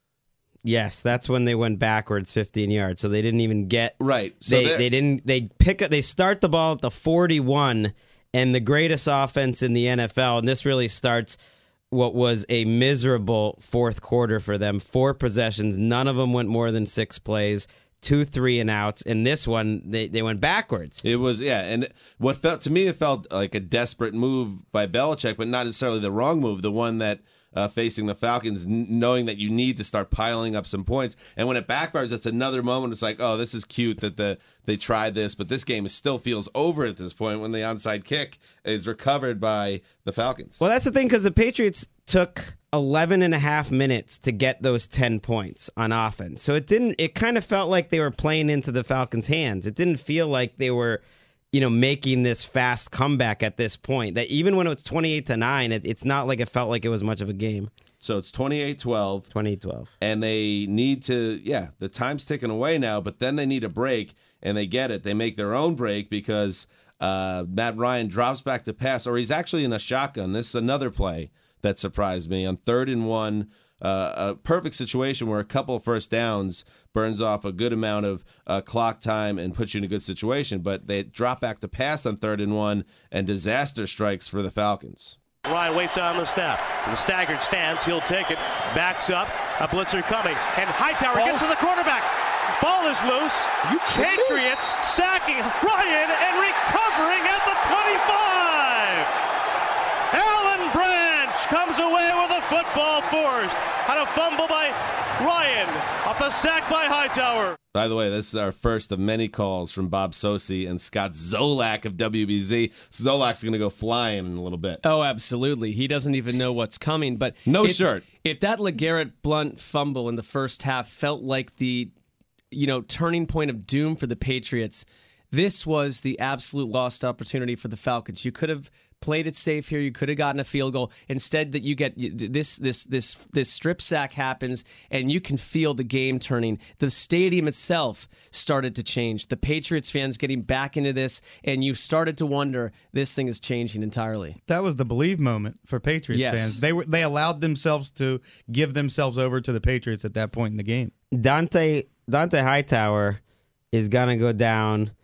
S3: Yes, that's when they went backwards fifteen yards. So they didn't even get
S2: Right. So
S3: they
S2: they're-
S3: they didn't they pick up they start the ball at the forty-one, and the greatest offense in the N F L, and this really starts what was a miserable fourth quarter for them. Four possessions, none of them went more than six plays, two three and outs, and this one they, they went backwards.
S2: It was, yeah, and what felt to me, it felt like a desperate move by Belichick, but not necessarily the wrong move. The one that uh, facing the Falcons, n- knowing that you need to start piling up some points, and when it backfires, it's another moment. It's like, oh, this is cute that the they tried this, but this game is, still feels over at this point when the onside kick is recovered by the Falcons.
S3: Well, that's the thing, because the Patriots took eleven and a half minutes to get those ten points on offense. So it didn't, it kind of felt like they were playing into the Falcons' hands. It didn't feel like they were, you know, making this fast comeback at this point. That even when it was twenty-eight to nine, it, it's not like it felt like it was much of a game.
S2: So it's twenty-eight twelve.
S3: twenty-eight twelve.
S2: And they need to, yeah, the time's ticking away now, but then they need a break, and they get it. They make their own break because uh, Matt Ryan drops back to pass, or he's actually in a shotgun. This is another play that surprised me. On third and one, uh, a perfect situation where a couple of first downs burns off a good amount of uh, clock time and puts you in a good situation. But they drop back to pass on third and one, and disaster strikes for the Falcons.
S11: Ryan waits on the snap. The staggered stance, he'll take it. Backs up, a blitzer coming. And Hightower Ball's... gets to the quarterback. Ball is loose. You Patriots sacking Ryan and recovering at the twenty-five. Alan Branch comes away with a football forced. On a fumble by Ryan. Off the sack by Hightower.
S2: By the way, this is our first of many calls from Bob Sosi and Scott Zolak of W B Z. Zolak's going to go flying in a little bit.
S4: Oh, absolutely. He doesn't even know what's coming. But
S2: no
S4: if,
S2: shirt.
S4: If that LeGarrette Blount fumble in the first half felt like the, you know, turning point of doom for the Patriots, this was the absolute lost opportunity for the Falcons. You could have played it safe here. You could have gotten a field goal. Instead, that you get this this this this strip sack happens, and you can feel the game turning. The stadium itself started to change. The Patriots fans getting back into this, and you started to wonder, this thing is changing entirely.
S5: That was the believe moment for Patriots
S4: yes.
S5: fans. They were they allowed themselves to give themselves over to the Patriots at that point in the game.
S3: Dante Dante Hightower is gonna go down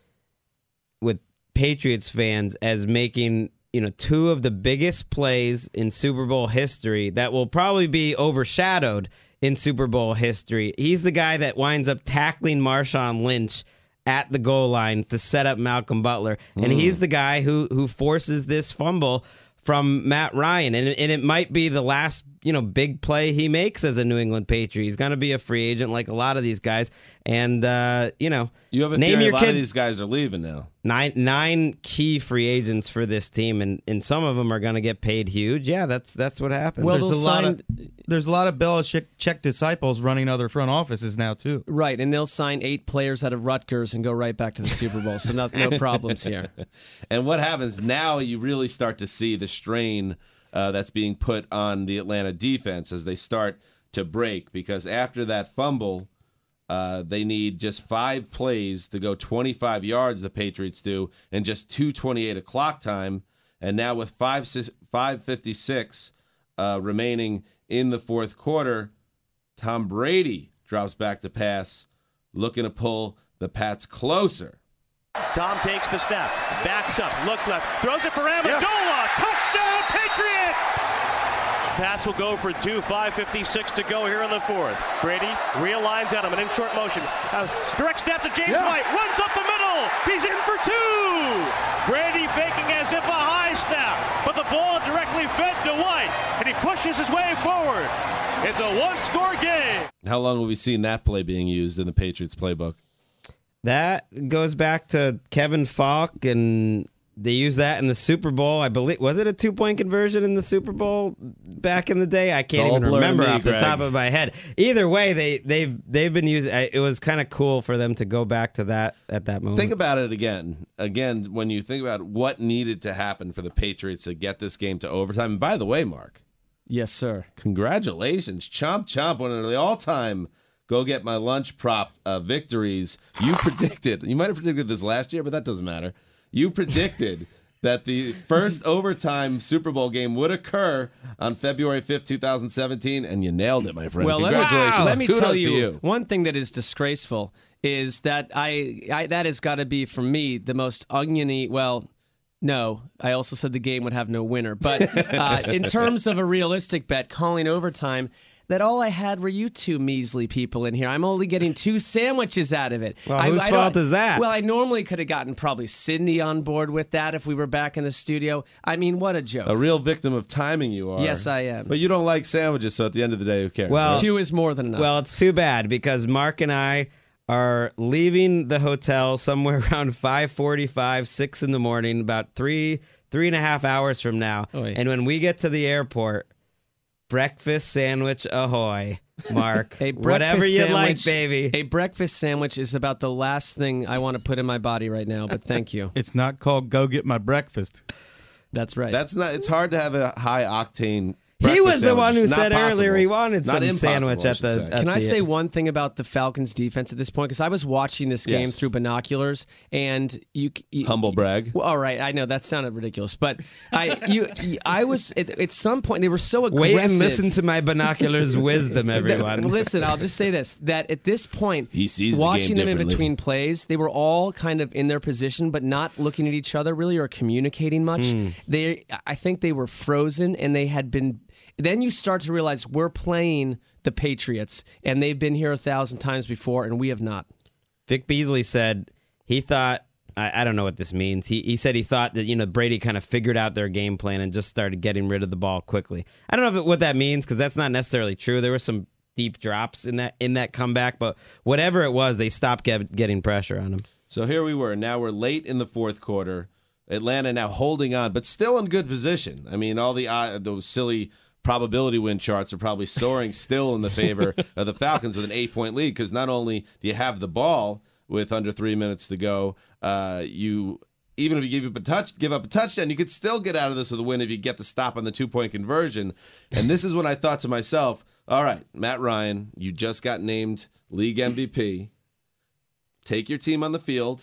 S3: with Patriots fans as making, you know, two of the biggest plays in Super Bowl history that will probably be overshadowed in Super Bowl history. He's the guy that winds up tackling Marshawn Lynch at the goal line to set up Malcolm Butler. And
S2: Mm.
S3: he's the guy who who forces this fumble from Matt Ryan. And, and it might be the last, you know, big play he makes as a New England Patriot. He's going to be a free agent like a lot of these guys. And, uh, you know,
S2: You have a
S3: name
S2: theory
S3: your
S2: a lot
S3: kid.
S2: of these guys are leaving now.
S3: Nine nine key free agents for this team, and, and some of them are going to get paid huge. Yeah, that's that's what happens.
S4: Well,
S5: there's a
S4: they'll
S5: lot
S4: sign-
S5: of there's a lot of Belichick check disciples running other front offices now too.
S4: Right, and they'll sign eight players out of Rutgers and go right back to the Super Bowl. So no, no problems here.
S2: And what happens now, you really start to see the strain uh, that's being put on the Atlanta defense as they start to break, because after that fumble, uh, they need just five plays to go twenty-five yards, the Patriots do, and just two twenty-eight of clock time. And now with five fifty-six uh, remaining in the fourth quarter, Tom Brady drops back to pass, looking to pull the Pats closer.
S11: Tom takes the snap, backs up, looks left, throws it for Amendola.
S2: Yeah.
S11: Touchdown, Patriots! Pats will go for two, five fifty-six to go here in the fourth. Brady realigns Edelman in short motion. Uh, direct snap to James
S2: Yeah.
S11: White, runs up the middle. He's in for two. Brady faking as if a high snap, but the ball directly fed to White, and he pushes his way forward. It's a one-score game.
S2: How long have we seen that play being used in the Patriots playbook?
S3: That goes back to Kevin Falk, and they used that in the Super Bowl. I believe, was it a two-point conversion in the Super Bowl back in the day? I can't
S2: It's all
S3: even
S2: blurred to
S3: remember
S2: me,
S3: off the
S2: Greg.
S3: top of my head. Either way, they they've they've been using. It was kind of cool for them to go back to that at that moment.
S2: Think about it again. Again, when you think about what needed to happen for the Patriots to get this game to overtime. And by the way, Mark,
S4: Yes, sir.
S2: congratulations. Chomp Chomp, one of the all-time go get my lunch prop uh, victories. You predicted, you might have predicted this last year, but that doesn't matter. You predicted that the first overtime Super Bowl game would occur on February fifth, twenty seventeen, and you nailed it, my friend.
S4: Well, let me,
S2: Congratulations.
S4: let me
S2: Kudos
S4: tell
S2: to
S4: you,
S2: you.
S4: one thing that is disgraceful is that I, I that has got to be, for me, the most oniony, well, no, I also said the game would have no winner. But uh, in terms of a realistic bet, calling overtime, that all I had were you two measly people in here. I'm only getting two sandwiches out of it.
S3: Well,
S4: I,
S3: whose
S4: I
S3: fault
S4: don't-
S3: is that?
S4: Well, I normally could have gotten probably Sydney on board with that if we were back in the studio. I mean, what a joke.
S2: A real victim of timing you are.
S4: Yes, I am.
S2: But you don't like sandwiches, so at the end of the day, who cares?
S3: Well,
S2: right?
S4: Two is more than enough.
S3: Well, it's too bad because Mark and I are leaving the hotel somewhere around five forty-five, six in the morning, about three, three and a half hours from now.
S4: Oy.
S3: And when we get to the airport, breakfast sandwich ahoy, Mark.
S4: A breakfast
S3: Whatever you like,
S4: sandwich-
S3: baby.
S4: A breakfast sandwich is about the last thing I want to put in my body right now, but thank you.
S5: It's not called go get my breakfast.
S4: That's right.
S2: That's not. It's hard to have a high octane
S3: He was the
S2: sandwich.
S3: one who
S2: Not
S3: said
S2: possible.
S3: earlier he wanted
S2: Not
S3: some
S2: impossible,
S3: sandwich
S2: I
S3: at
S2: should
S3: the.
S2: say.
S3: At
S4: Can I
S3: the-
S4: say one thing about the Falcons' defense at this point? Because I was watching this game
S2: Yes.
S4: through binoculars, and you, you
S2: Humble brag.
S4: Well, all right, I know that sounded ridiculous, but I, you, I was at, at some point they were so aggressive.
S3: Wait and listen to my binoculars wisdom, everyone.
S4: Listen, I'll just say this: that at this point,
S2: He sees the
S4: watching
S2: game
S4: them in
S2: differently.
S4: between plays, they were all kind of in their position, but not looking at each other really or communicating much.
S2: Hmm.
S4: They, I think, they were frozen, and they had been. Then you start to realize we're playing the Patriots, and they've been here a thousand times before, and we have not.
S3: Vic Beasley said he thought. I, I don't know what this means. He he said he thought that you know Brady kind of figured out their game plan and just started getting rid of the ball quickly. I don't know if, what that means because that's not necessarily true. There were some deep drops in that in that comeback, but whatever it was, they stopped get, getting pressure on him.
S2: So here we were. Now we're late in the fourth quarter. Atlanta now holding on, but still in good position. I mean, all the uh, those silly probability win charts are probably soaring still in the favor of the Falcons with an eight-point lead because not only do you have the ball with under three minutes to go, uh, you even if you give up a touch, give up a touchdown, you could still get out of this with a win if you get the stop on the two-point conversion. And this is when I thought to myself, all right, Matt Ryan, you just got named league M V P. Take your team on the field,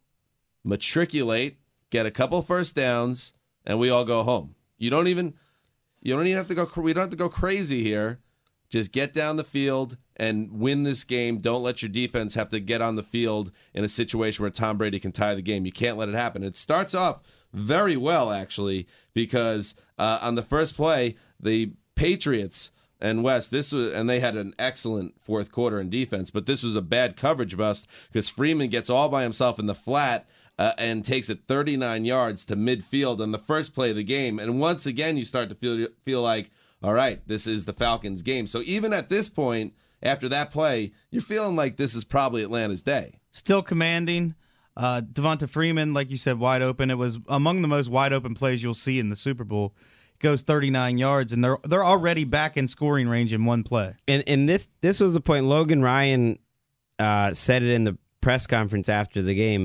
S2: matriculate, get a couple first downs, and we all go home. You don't even you don't even have to go we don't have to go crazy here. Just get down the field and win this game. Don't let your defense have to get on the field in a situation where Tom Brady can tie the game. You can't let it happen. It starts off very well, actually, because uh, on the first play, the Patriots and West, this was, and they had an excellent fourth quarter in defense, but this was a bad coverage bust because Freeman gets all by himself in the flat uh, and takes it thirty-nine yards to midfield on the first play of the game. And once again, you start to feel feel like, all right, this is the Falcons' game. So even at this point, after that play, you're feeling like this is probably Atlanta's day.
S5: Still commanding. Uh, Devonta Freeman, like you said, wide open. It was among the most wide open plays you'll see in the Super Bowl. Goes thirty-nine yards, and they're they're already back in scoring range in one play.
S3: And and this this was the point. Logan Ryan uh, said it in the press conference after the game.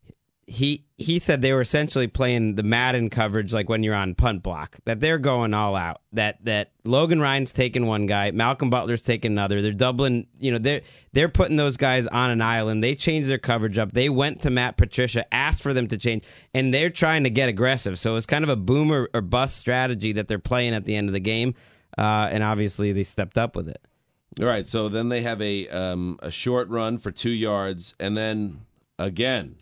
S3: He he said they were essentially playing the Madden coverage like when you're on punt block. That they're going all out. That that Logan Ryan's taking one guy, Malcolm Butler's taking another. They're doubling. You know they're they're putting those guys on an island. They changed their coverage up. They went to Matt Patricia, asked for them to change, and they're trying to get aggressive. So it's kind of a boomer or bust strategy that they're playing at the end of the game. Uh, and obviously they stepped up with it.
S2: All right, so then they have a um, a short run for two yards, and then again.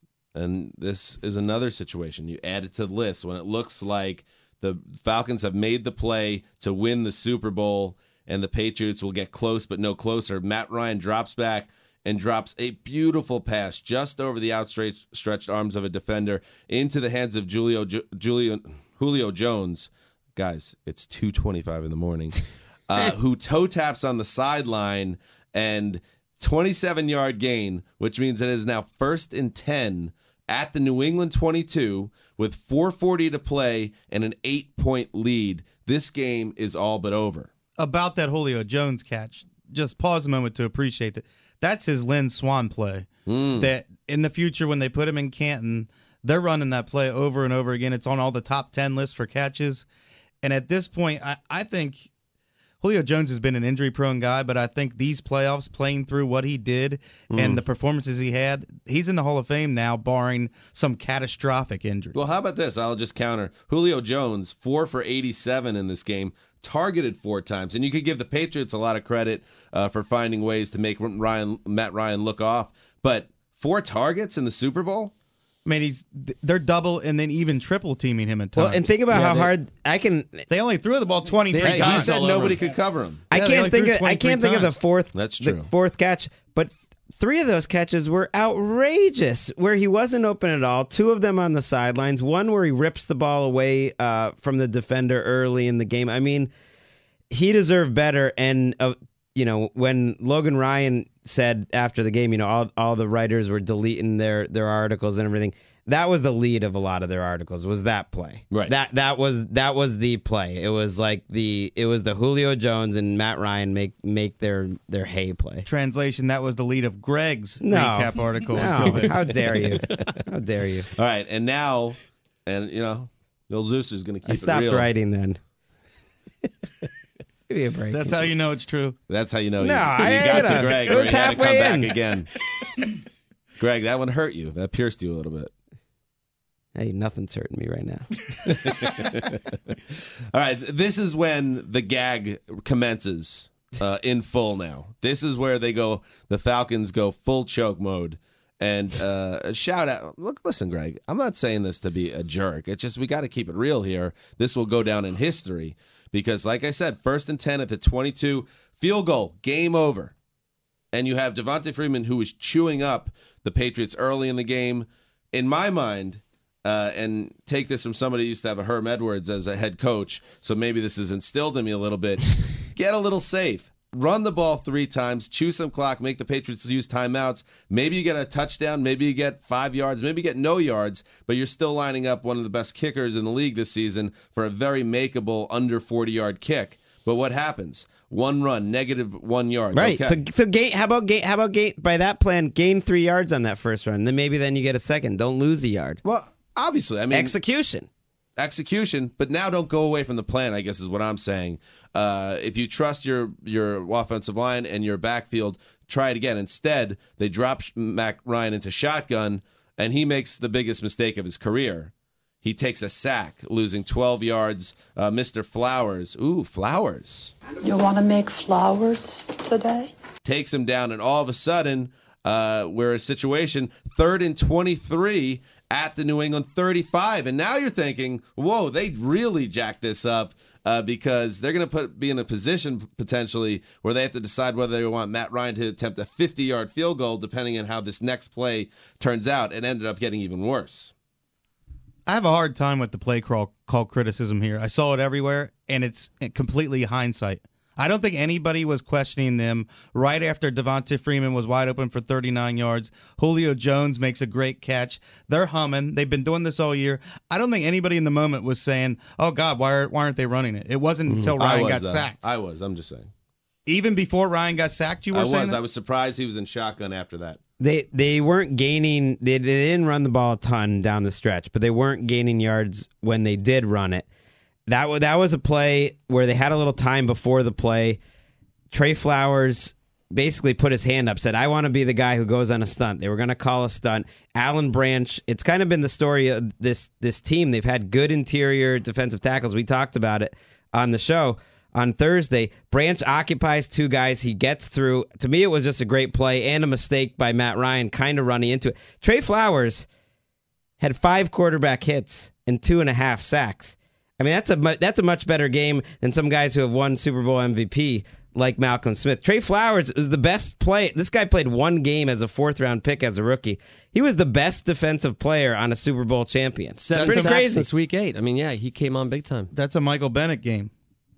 S2: And this is another situation. You add it to the list when it looks like the Falcons have made the play to win the Super Bowl and the Patriots will get close but no closer. Matt Ryan drops back and drops a beautiful pass just over the outstretched arms of a defender into the hands of Julio, Julio, Julio Jones. Guys, it's two twenty-five in the morning. Uh, who toe taps on the sideline and twenty-seven-yard gain, which means it is now first and ten at the New England twenty-two with four forty to play and an eight-point lead. This game is all but over.
S5: About that Julio Jones catch, just pause a moment to appreciate that. That's his Lynn Swan play.
S2: Mm.
S5: That in the future, when they put him in Canton, they're running that play over and over again. It's on all the top ten lists for catches. And at this point, I, I think Julio Jones has been an injury-prone guy, but I think these playoffs, playing through what he did mm. and the performances he had, he's in the Hall of Fame now, barring some catastrophic injury.
S2: Well, how about this? I'll just counter. Julio Jones, four for eighty-seven in this game, targeted four times. And you could give the Patriots a lot of credit uh, for finding ways to make Ryan, Matt Ryan look off. But four targets in the Super Bowl?
S5: I mean, he's they're double and then even triple teaming him at times.
S3: Well, and think about
S5: yeah,
S3: how
S5: they,
S3: hard I can.
S5: They only threw the ball twenty-three
S2: hey,
S5: times.
S2: He said nobody could cover him.
S3: I
S5: yeah,
S3: can't think. Of, I can't think
S5: times.
S3: of the fourth.
S2: That's true.
S3: The fourth catch, but three of those catches were outrageous, where he wasn't open at all. Two of them on the sidelines. One where he rips the ball away uh, from the defender early in the game. I mean, he deserved better. And uh, you know, when Logan Ryan said after the game, you know, all all the writers were deleting their their articles and everything. That was the lead of a lot of their articles. Was that play?
S2: Right.
S3: That that was that was the play. It was like the it was the Julio Jones and Matt Ryan make make their their hay play.
S5: Translation: that was the lead of Greg's
S3: no.
S5: recap article.
S3: No. How dare you? How dare you?
S2: All right, and now, and you know, Bill Zeus is going to keep
S3: I stopped
S2: it real.
S3: writing then. Give me a break.
S5: That's how you know it's true.
S2: That's how you know
S3: No,
S2: you,
S3: I
S2: you got
S3: had
S2: to
S3: a-
S2: Greg.
S3: it
S2: Or
S3: was
S2: you had to come
S3: halfway
S2: back
S3: in.
S2: again. Greg, that one hurt you. That pierced you a little bit.
S3: Hey, nothing's hurting me right now.
S2: All right, this is when the gag commences uh, in full now. This is where they go, the Falcons go full choke mode. And uh, shout out, look, listen, Greg, I'm not saying this to be a jerk. It's just we got to keep it real here. This will go down in history because, like I said, first and ten at the twenty-two, field goal, game over. And you have Devontae Freeman, who was chewing up the Patriots early in the game. In my mind, uh, and take this from somebody who used to have a Herm Edwards as a head coach, so maybe this is instilled in me a little bit, get a little safe. Run the ball three times, chew some clock, make the Patriots use timeouts. Maybe you get a touchdown, maybe you get five yards, maybe you get no yards, but you're still lining up one of the best kickers in the league this season for a very makeable under forty-yard kick. But what happens? One run, negative one yard.
S3: Right.
S2: Okay.
S3: So, so gain. How about gain? How about gain? By that plan, gain three yards on that first run. Then maybe then you get a second. Don't lose a yard.
S2: Well, obviously, I mean
S3: execution.
S2: Execution, but now don't go away from the plan, I guess is what I'm saying. Uh, if you trust your your offensive line and your backfield, try it again. Instead, they drop Matt Ryan into shotgun, and he makes the biggest mistake of his career. He takes a sack, losing twelve yards. Uh, Mister Flowers, ooh, Flowers.
S12: You want to make flowers today?
S2: Takes him down, and all of a sudden, uh, we're in a situation, third and twenty-three at the New England thirty-five. And now you're thinking, whoa, they really jacked this up uh, because they're going to put be in a position potentially where they have to decide whether they want Matt Ryan to attempt a fifty-yard field goal, depending on how this next play turns out. It ended up getting even worse.
S5: I have a hard time with the play call, call criticism here. I saw it everywhere, and it's completely hindsight. I don't think anybody was questioning them right after Devontae Freeman was wide open for thirty-nine yards. Julio Jones makes a great catch. They're humming. They've been doing this all year. I don't think anybody in the moment was saying, oh, God, why, are, why aren't they running it? It wasn't mm-hmm. until Ryan
S2: was,
S5: got
S2: uh,
S5: sacked.
S2: I was. I'm just saying.
S5: Even before Ryan got sacked, you were
S2: I
S5: saying
S2: was.
S5: that?
S2: I was surprised he was in shotgun after that.
S3: They they weren't gaining. They, they didn't run the ball a ton down the stretch, but they weren't gaining yards when they did run it. That was that was a play where they had a little time before the play. Trey Flowers basically put his hand up, said, I want to be the guy who goes on a stunt. They were going to call a stunt. Alan Branch, it's kind of been the story of this this team. They've had good interior defensive tackles. We talked about it on the show on Thursday. Branch occupies two guys. He gets through. To me, it was just a great play and a mistake by Matt Ryan kind of running into it. Trey Flowers had five quarterback hits and two and a half sacks. I mean, that's a that's a much better game than some guys who have won Super Bowl M V P like Malcolm Smith. Trey Flowers was the best play. This guy played one game as a fourth-round pick as a rookie. He was the best defensive player on a Super Bowl champion.
S4: Seven
S3: Pretty
S4: sacks
S3: crazy.
S4: since week eight. I mean, yeah, he came on big time.
S5: That's a Michael Bennett game.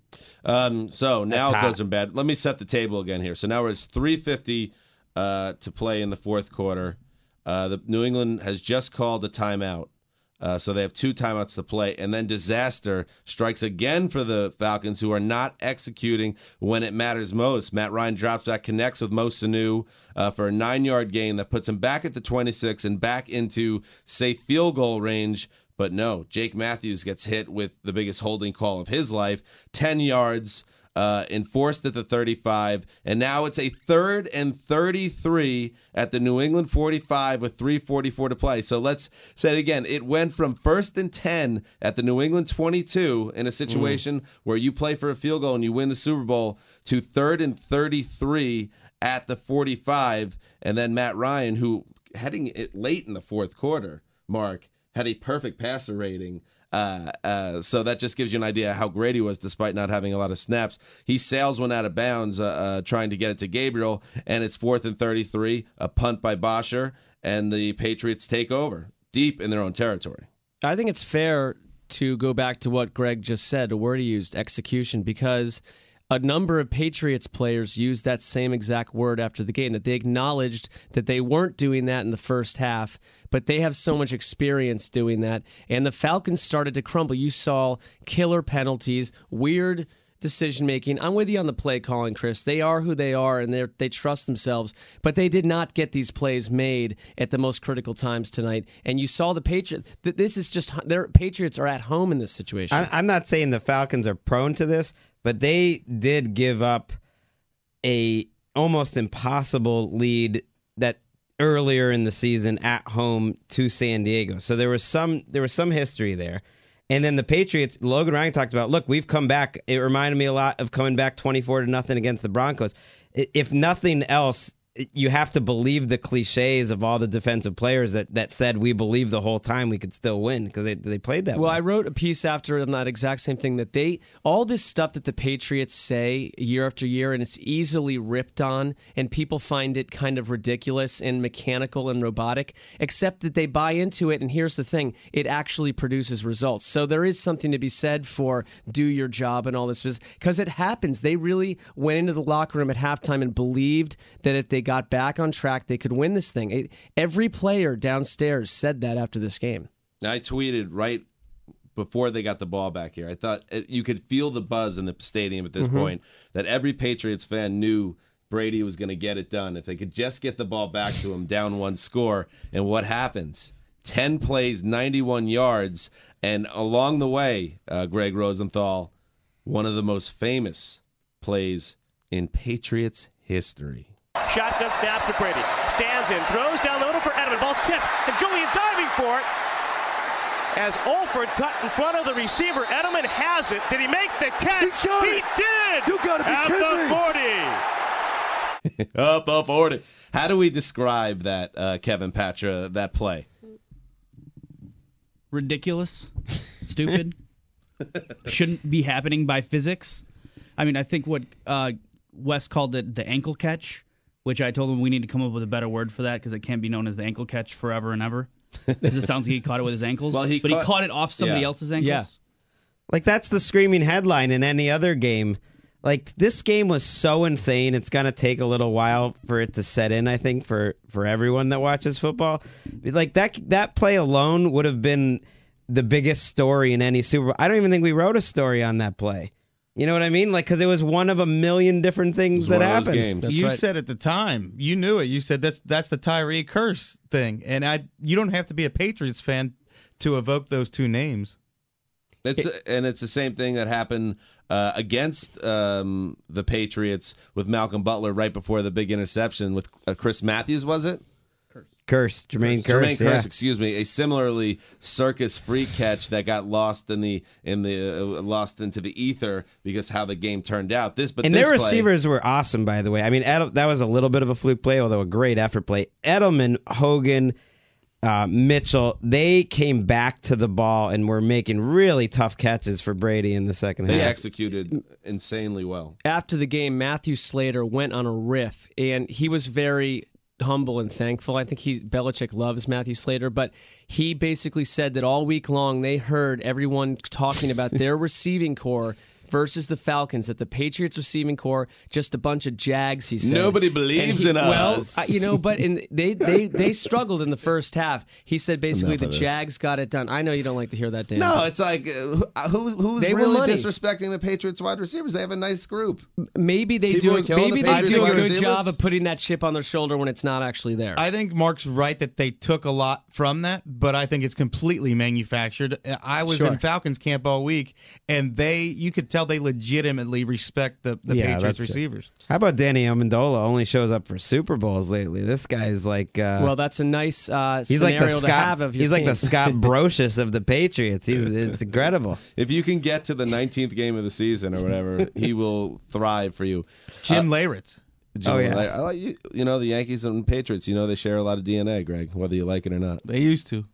S2: Um, so now
S3: That's
S2: it
S3: hot.
S2: goes from bad. Let me set the table again here. So now it's three fifty uh, to play in the fourth quarter. Uh, the New England has just called a timeout. Uh, so they have two timeouts to play, and then disaster strikes again for the Falcons, who are not executing when it matters most. Matt Ryan drops back, connects with Mo Sanu uh, for a nine-yard gain that puts him back at the twenty-six and back into safe field goal range. But no, Jake Matthews gets hit with the biggest holding call of his life, ten yards, uh, enforced at the thirty-five, and now it's a third and thirty-three at the New England forty-five with three forty-four to play. So let's say it again. It went from first and ten at the New England twenty-two in a situation mm. where you play for a field goal and you win the Super Bowl to third and thirty-three at the forty-five, and then Matt Ryan, who heading it late in the fourth quarter, Mark, had a perfect passer rating. Uh, uh, so that just gives you an idea how great he was despite not having a lot of snaps. He sails one out of bounds uh, uh, trying to get it to Gabriel, and it's fourth and thirty-three, a punt by Bosher, and the Patriots take over deep in their own territory.
S4: I think it's fair to go back to what Greg just said, a word he used, execution, because a number of Patriots players used that same exact word after the game, that they acknowledged that they weren't doing that in the first half, but they have so much experience doing that. And the Falcons started to crumble. You saw killer penalties, weird decision making. I'm with you on the play calling, Chris. They are who they are, and they they trust themselves. But they did not get these plays made at the most critical times tonight. And you saw the Patriots. This is just their Patriots are at home in this situation.
S3: I, I'm not saying the Falcons are prone to this, but they did give up a almost impossible lead that earlier in the season at home to San Diego. So there was some there was some history there. And then the Patriots, Logan Ryan talked about, look, we've come back. It reminded me a lot of coming back twenty-four to nothing against the Broncos. If nothing else, you have to believe the cliches of all the defensive players that, that said we believe the whole time we could still win because they they played that
S4: well,
S3: way.
S4: I wrote a piece after on that exact same thing that they all this stuff that the Patriots say year after year, and it's easily ripped on, and people find it kind of ridiculous and mechanical and robotic, except that they buy into it. And here's the thing, it actually produces results. So there is something to be said for do your job and all this, because it happens. They really went into the locker room at halftime and believed that if they got back on track, they could win this thing. It, every player downstairs said that after this game.
S2: I tweeted right before they got the ball back here. I thought it, you could feel the buzz in the stadium at this mm-hmm. point that every Patriots fan knew Brady was going to get it done. If they could just get the ball back to him down one score. And what happens? ten plays, ninety-one yards. And along the way, uh, Greg Rosenthal, one of the most famous plays in Patriots history.
S11: Shotgun snap to Brady. Stands in, throws down the middle for Edelman. Ball's tipped, and Julian diving for it. As Olford cut in front of the receiver, Edelman has it. Did he make the catch?
S13: He's got
S11: he
S13: it.
S11: did!
S13: You gotta be
S11: At
S13: kidding
S11: the
S13: me.
S2: forty. Up the forty. How do we describe that, uh, Kevin Patra, that play?
S6: Ridiculous. Stupid. Shouldn't be happening by physics. I mean, I think what uh, Wes called it the ankle catch, which I told him we need to come up with a better word for that because it can't be known as the ankle catch forever and ever. Because it sounds like he caught it with his ankles.
S2: Well, he
S6: but
S2: caught,
S6: he caught it off somebody
S2: yeah.
S6: else's ankles.
S4: Yeah.
S3: Like, that's the screaming headline in any other game. Like, this game was so insane, it's going to take a little while for it to set in, I think, for, for everyone that watches football. Like, that that play alone would have been the biggest story in any Super Bowl. I don't even think we wrote a story on that play. You know what I mean? Like, because it was one of a million different things that happened.
S5: You
S4: right.
S5: said at the time, you knew it. You said that's that's the Tyree curse thing, and I. You don't have to be a Patriots fan to evoke those two names.
S2: It's and it's the same thing that happened uh, against um, the Patriots with Malcolm Butler right before the big interception with uh, Chris Matthews. Was it?
S3: Curse, Jermaine Curse,
S2: Jermaine Curse,
S3: yeah.
S2: excuse me. A similarly circus freak catch that got lost in the in the uh, lost into the ether because how the game turned out. This, but
S3: and
S2: this
S3: their
S2: play,
S3: receivers were awesome, by the way. I mean, Edel, that was a little bit of a fluke play, although a great effort play. Edelman, Hogan, uh, Mitchell, they came back to the ball and were making really tough catches for Brady in the second
S2: they
S3: half.
S2: executed insanely well.
S4: After the game, Matthew Slater went on a riff, and he was very humble and thankful. I think he Belichick loves Matthew Slater, but he basically said that all week long they heard everyone talking about their receiving core versus the Falcons, that the Patriots receiving core, just a bunch of jags, he said.
S2: Nobody believes
S4: he,
S2: in
S4: well,
S2: us.
S4: Well, you know, but in, they, they, they struggled in the first half. He said basically
S2: Enough
S4: the
S2: of this.
S4: Jags got it done. I know you don't like to hear that, Dan.
S2: No, it's like, uh, who, who's
S4: They were
S2: really
S4: money.
S2: disrespecting the Patriots wide receivers? They have a nice group.
S4: Maybe they
S2: People
S4: do,
S2: are killing
S4: maybe
S2: the
S4: they
S2: Patriots
S4: do a
S2: wide
S4: good
S2: receivers?
S4: job of putting that chip on their shoulder when it's not actually there.
S5: I think Mark's right that they took a lot from that, but I think it's completely manufactured. I was
S4: Sure.
S5: in Falcons camp all week, and they you could tell they legitimately respect the, the
S3: Yeah,
S5: Patriots
S3: that's it.
S5: receivers.
S3: How about Danny Amendola? Only shows up for Super Bowls lately. This guy's like, uh,
S4: well, that's a nice uh,
S3: he's like
S4: scenario
S3: the
S4: to
S3: Scott.
S4: have of your
S3: He's like
S4: team.
S3: the Scott Brocious of the Patriots. He's it's incredible.
S2: If you can get to the nineteenth game of the season or whatever, he will thrive for you.
S5: Jim
S2: Uh,
S5: Leyritz.
S2: Jim,
S3: Oh, yeah.
S2: I, I like you. You know the Yankees and Patriots. You know they share a lot of D N A, Greg. Whether you like it or not.
S5: They used to.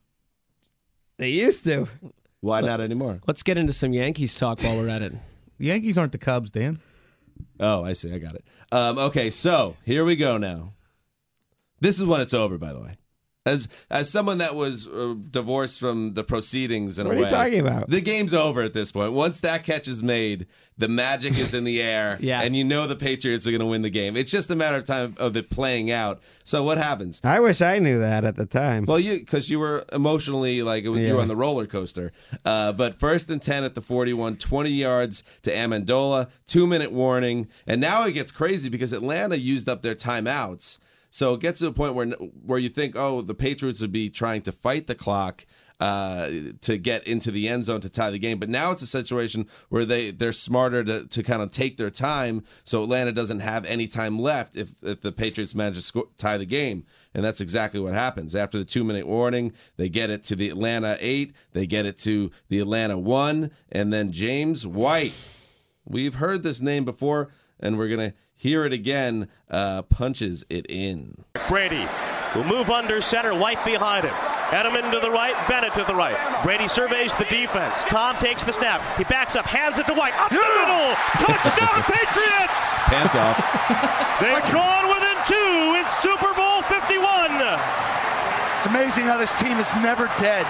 S3: They used to.
S2: Why not anymore?
S4: Let's get into some Yankees talk while we're at it.
S5: The Yankees aren't the Cubs, Dan.
S2: Oh, I see. I got it. Um, okay, so here we go now. This is when it's over, by the way. As as someone that was uh, divorced from the proceedings in
S3: What
S2: a
S3: are
S2: way,
S3: you talking about?
S2: The game's over at this point. Once that catch is made, the magic is in the air,
S4: Yeah.
S2: and you know the Patriots are going to win the game. It's just a matter of time of it playing out. So what happens?
S3: I wish I knew that at the time.
S2: Well, you because you were emotionally like it was, you were
S3: Yeah.
S2: on the roller coaster. Uh, but first and ten at the forty-one, twenty yards to Amendola, two minute warning, and now it gets crazy because Atlanta used up their timeouts. So it gets to a point where where you think, oh, the Patriots would be trying to fight the clock uh, to get into the end zone to tie the game. But now it's a situation where they, they're smarter to, to kind of take their time so Atlanta doesn't have any time left if, if the Patriots manage to score, tie the game. And that's exactly what happens. After the two-minute warning, they get it to the Atlanta eight, they get it to the Atlanta one, and then James White. We've heard this name before, and we're going to hear it again, uh, punches it in.
S11: Brady will move under center, White behind him. Edelman to the right, Bennett to the right. Brady surveys the defense. Tom takes the snap. He backs up, hands it to White. Up the middle! Touchdown, Patriots!
S2: Pants off.
S11: They've drawn within two in Super Bowl fifty-one.
S13: It's amazing how this team is never dead.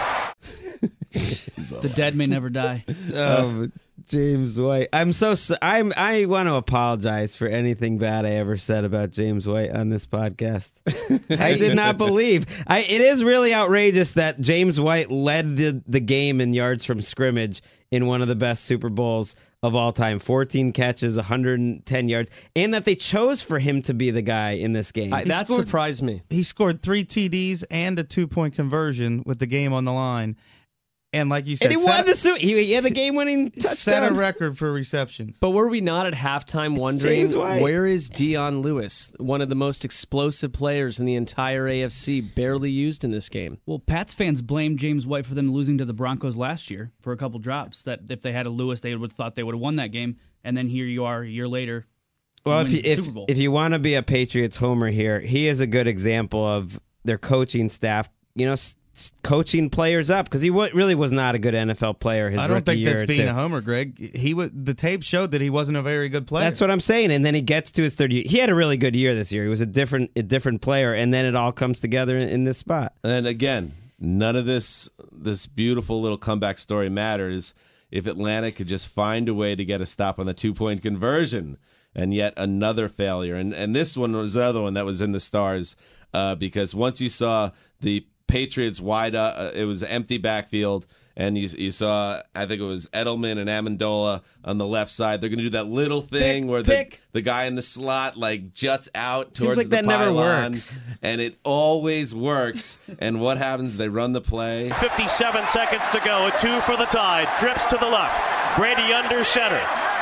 S6: The dead may never die.
S3: Um, James White. I'm so so- I'm I want to apologize for anything bad I ever said about James White on this podcast. I did not believe. I it is really outrageous that James White led the the game in yards from scrimmage in one of the best Super Bowls of all time. fourteen catches, one hundred ten yards, and that they chose for him to be the guy in this game.
S4: I, that
S5: scored-
S4: surprised me.
S5: He scored three T Ds and a two-point conversion with the game on the line. And like you said,
S3: and he
S5: set,
S3: won the suit. He, he had a game-winning
S5: set a
S3: touchdown.
S5: record for receptions.
S4: But were we not at halftime wondering
S3: James White.
S4: where is Dion Lewis, one of the most explosive players in the entire A F C, barely used in this game?
S6: Well, Pats fans blamed James White for them losing to the Broncos last year for a couple drops. That if they had a Lewis, they would have thought they would have won that game. And then here you are a year later.
S3: Well, if
S6: wins
S3: you,
S6: the
S3: if,
S6: Super Bowl.
S3: if you want to be a Patriots homer here, he is a good example of their coaching staff, you know, s- s- coaching players up because he w- really was not a good N F L player. His
S5: I don't
S3: rookie
S5: think
S3: year
S5: that's
S3: or
S5: being
S3: two.
S5: a homer, Greg. He was the tape showed that he wasn't a very good player.
S3: That's what I'm saying. And then he gets to his third year. He had a really good year this year. He was a different, a different player, and then it all comes together in, in this spot.
S2: And again, none of this this beautiful little comeback story matters if Atlanta could just find a way to get a stop on the two-point conversion. And yet another failure. And and this one was another one that was in the stars uh, because once you saw the Patriots wide up, uh, it was an empty backfield, and you you saw, I think it was Edelman and Amendola on the left side. They're going to do that little thing
S3: Pick,
S2: where
S3: pick.
S2: the the guy in the slot like juts out
S3: Seems
S2: towards
S3: like
S2: the
S3: that never
S2: pylon,
S3: works.
S2: and it always works. And what happens? They run the play.
S11: fifty-seven seconds to go. A two for the Tide. Trips to the left. Brady under center.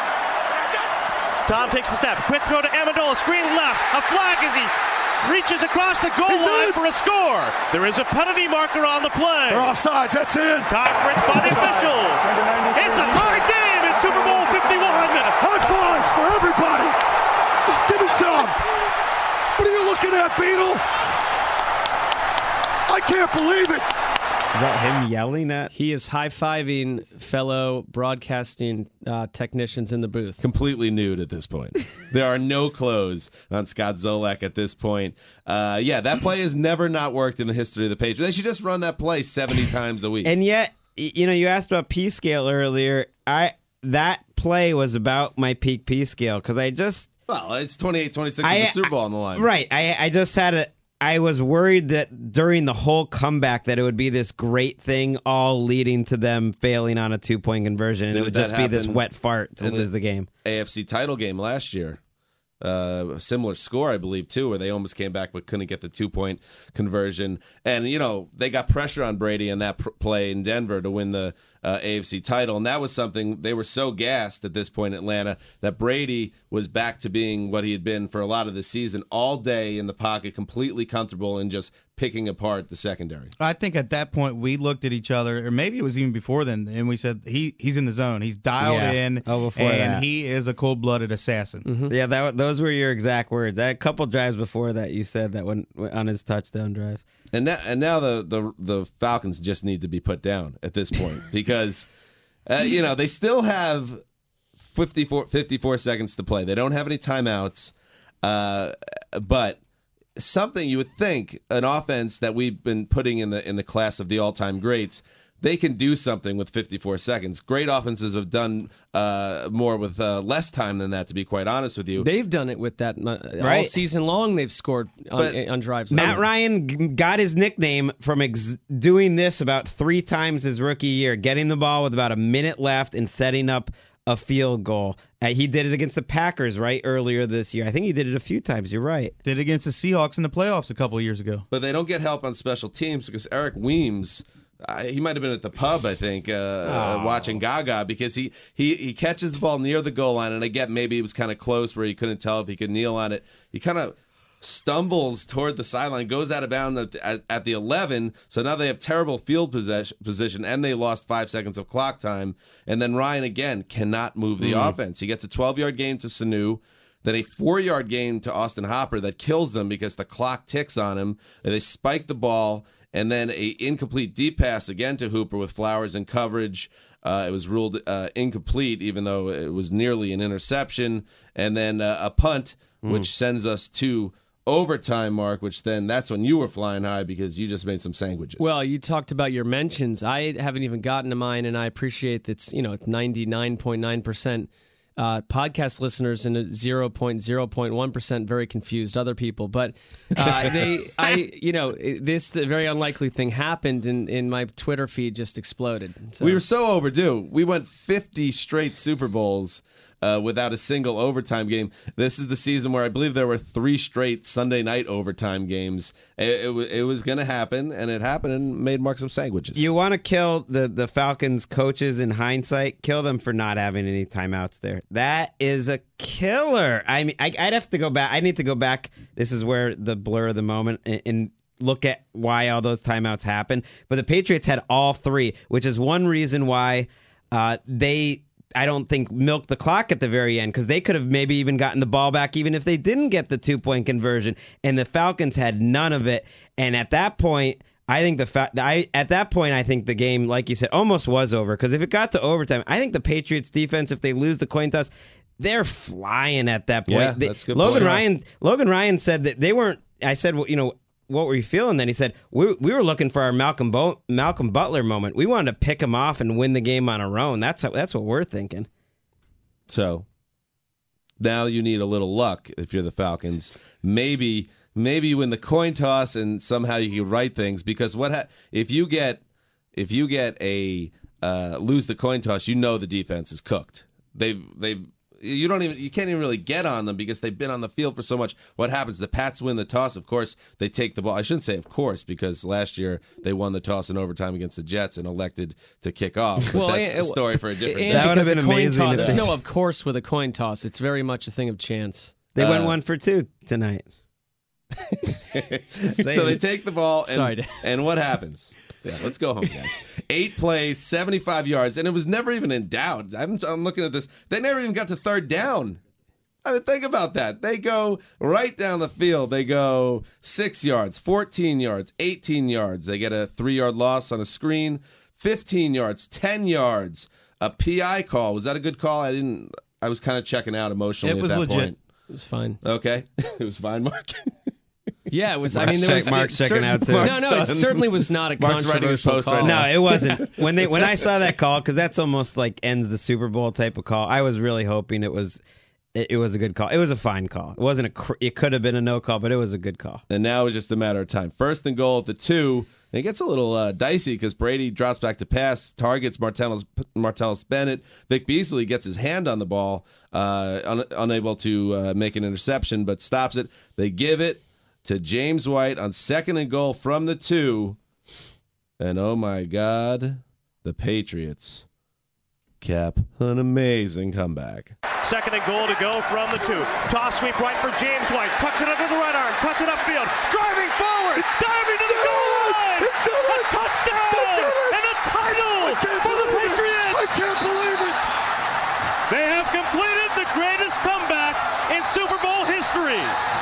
S11: Tom takes the snap. Quick throw to Amendola. Screen left. A flag as he reaches across the goal line for a score. There is a penalty marker on the play.
S13: They're offsides. That's in.
S11: Conference by the officials. It's a tied game in Super Bowl fifty-one.
S13: High fives for everybody. Give me some. What are you looking at, Beetle? I can't believe it.
S3: Is that him yelling at?
S4: He is high-fiving fellow broadcasting uh, technicians in the booth.
S2: Completely nude at this point. There are no clothes on Scott Zolak at this point. Uh, yeah, that play has never not worked in the history of the Patriots. They should just run that play seventy times a week.
S3: And yet, y- you know, you asked about P scale earlier. I that play was about my peak P scale because I just
S2: well, it's twenty-eight twenty-six
S3: I-
S2: with the Super Bowl on the line.
S3: right. I I just had a. I was worried that during the whole comeback that it would be this great thing, all leading to them failing on a two point conversion, and
S2: Didn't
S3: it would
S2: that
S3: just be this
S2: happen
S3: wet fart to
S2: in
S3: lose
S2: the
S3: the game.
S2: A F C title game last year. Uh, a similar score, I believe, too, where they almost came back but couldn't get the two-point conversion. And, you know, they got pressure on Brady in that pr- play in Denver to win the uh, A F C title. And that was something, they were so gassed at this point in Atlanta that Brady was back to being what he had been for a lot of the season, all day in the pocket, completely comfortable and just picking apart the secondary.
S5: I think at that point we looked at each other, or maybe it was even before then, and we said he he's in the zone. He's dialed
S3: Yeah.
S5: in,
S3: Oh, before
S5: and
S3: that.
S5: he is a cold-blooded assassin.
S3: Mm-hmm. Yeah, that those were your exact words. A couple drives before that, you said that when on his touchdown drives.
S2: And now, and now the, the the Falcons just need to be put down at this point because, uh, you know, they still have fifty-four, fifty-four seconds to play. They don't have any timeouts, uh, but something you would think an offense that we've been putting in the in the class of the all-time greats, they can do something with fifty-four seconds. Great offenses have done uh, more with uh, less time than that, to be quite honest with you.
S4: They've done it with that uh, all
S3: Right.
S4: season long. They've scored on,
S2: But
S4: on drives.
S3: Matt Ryan g- got his nickname from ex- doing this about three times his rookie year, getting the ball with about a minute left and setting up a field goal. Uh, he did it against the Packers right earlier this year. I think he did it a few times. You're right.
S5: Did it against the Seahawks in the playoffs a couple of years ago.
S2: But they don't get help on special teams because Eric Weems, uh, he might have been at the pub, I think, uh, uh, watching Gaga because he, he, he catches the ball near the goal line. And I get maybe it was kind of close where he couldn't tell if he could kneel on it. He kind of stumbles toward the sideline, goes out of bounds at, at, at the eleven. So now they have terrible field possession, position, and they lost five seconds of clock time. And then Ryan, again, cannot move the
S3: Mm.
S2: offense. He gets a twelve-yard gain to Sanu, then a four-yard gain to Austin Hopper that kills them because the clock ticks on him. And they spike the ball, and then a incomplete deep pass again to Hooper with Flowers in coverage. Uh, it was ruled uh, incomplete, even though it was nearly an interception. And then uh, a punt,
S3: Mm.
S2: which sends us to overtime, Mark, which then that's when you were flying high because you just made some sandwiches.
S4: Well, you talked about your mentions. I haven't even gotten to mine, and I appreciate that it's, you know, it's ninety-nine point nine percent uh, podcast listeners and zero point zero one percent very confused other people. But uh, they, I, you know, this the very unlikely thing happened, and, and my Twitter feed just exploded. So.
S2: We were so overdue. We went fifty straight Super Bowls uh, without a single overtime game. This is the season where I believe there were three straight Sunday night overtime games. It, it, wa- it was going to happen, and it happened and made Mark some sandwiches.
S3: You want to kill the, the Falcons coaches in hindsight? Kill them for not having any timeouts there. That is a killer. I mean, I, I'd have to go back. I need to go back. This is where the blur of the moment and, and look at why all those timeouts happened. But the Patriots had all three, which is one reason why uh, they, I don't think, milked the clock at the very end, because they could have maybe even gotten the ball back even if they didn't get the two-point conversion. And the Falcons had none of it. And at that point, I think the fa- I at that point I think the game, like you said, almost was over, because if it got to overtime, I think the Patriots defense, if they lose the coin toss, they're flying at that point.
S2: Yeah,
S3: They-
S2: that's a good
S3: Logan
S2: point.
S3: Ryan Logan Ryan said that they weren't. I said, well, you know, what were you feeling then? He said, we we were looking for our Malcolm Bo- Malcolm Butler moment. We wanted to pick him off and win the game on our own. That's how, that's what we're thinking.
S2: So now you need a little luck if you're the Falcons. Maybe maybe you win the coin toss and somehow you can right things, because what ha- if you get if you get a uh, lose the coin toss, you know the defense is cooked. They've they've you don't even you can't even really get on them because they've been on the field for so much. What happens? The Pats win the toss. Of course, they take the ball. I shouldn't say of course, because last year they won the toss in overtime against the Jets and elected to kick off. But
S4: Well,
S2: that's
S4: and-
S2: a story for a different
S4: and
S2: day.
S3: That would have
S4: because
S3: been
S4: a coin
S3: amazing
S4: toss-
S3: if
S4: There's
S3: they-
S4: no of course with a coin toss. It's very much a thing of chance.
S3: They
S2: Uh,
S3: went one for two tonight.
S2: So they take the ball, and,
S4: Sorry, Dan.
S2: and what happens? Yeah, let's go home, guys. Eight plays, seventy-five yards, and it was never even in doubt. I'm, I'm looking at this. They never even got to third down. I mean, think about that. They go right down the field. They go six yards, fourteen yards, eighteen yards. They get a three-yard loss on a screen, fifteen yards, ten yards. A P I call. Was that a good call? I didn't. I was kind of checking out emotionally
S5: It was
S2: at that
S5: legit.
S2: point.
S4: It was fine.
S2: Okay, it was fine, Mark.
S4: Yeah, it was. I
S3: Mark's
S4: mean, there was
S3: check- Mark's
S4: it
S3: checking
S4: certain-
S3: out, too.
S4: No,
S2: Mark's
S4: no, it
S2: done.
S4: certainly was not a
S2: Mark's writing his
S4: controversial
S2: post
S4: call.
S2: right now.
S3: No, it wasn't. When they when I saw that call, because that's almost like ends the Super Bowl type of call. I was really hoping it was it, it was a good call. It was a fine call. It wasn't a. cr- It could have been a no call, but it was a good call.
S2: And now it's just a matter of time. First and goal at the two. And it gets a little uh, dicey because Brady drops back to pass, targets Martellus, Martellus Bennett. Vic Beasley gets his hand on the ball, uh, un- unable to uh, make an interception, but stops it. They give it to James White on second and goal from the two. And oh my God, the Patriots cap an amazing comeback.
S11: Second and goal to go from the two. Toss sweep right for James White. Cuts it under the right arm. Cuts it upfield. Driving forward. Diving to the goal line. A touchdown. And a title for the Patriots.
S13: I can't believe it.
S11: They have completed the greatest comeback in Super Bowl history.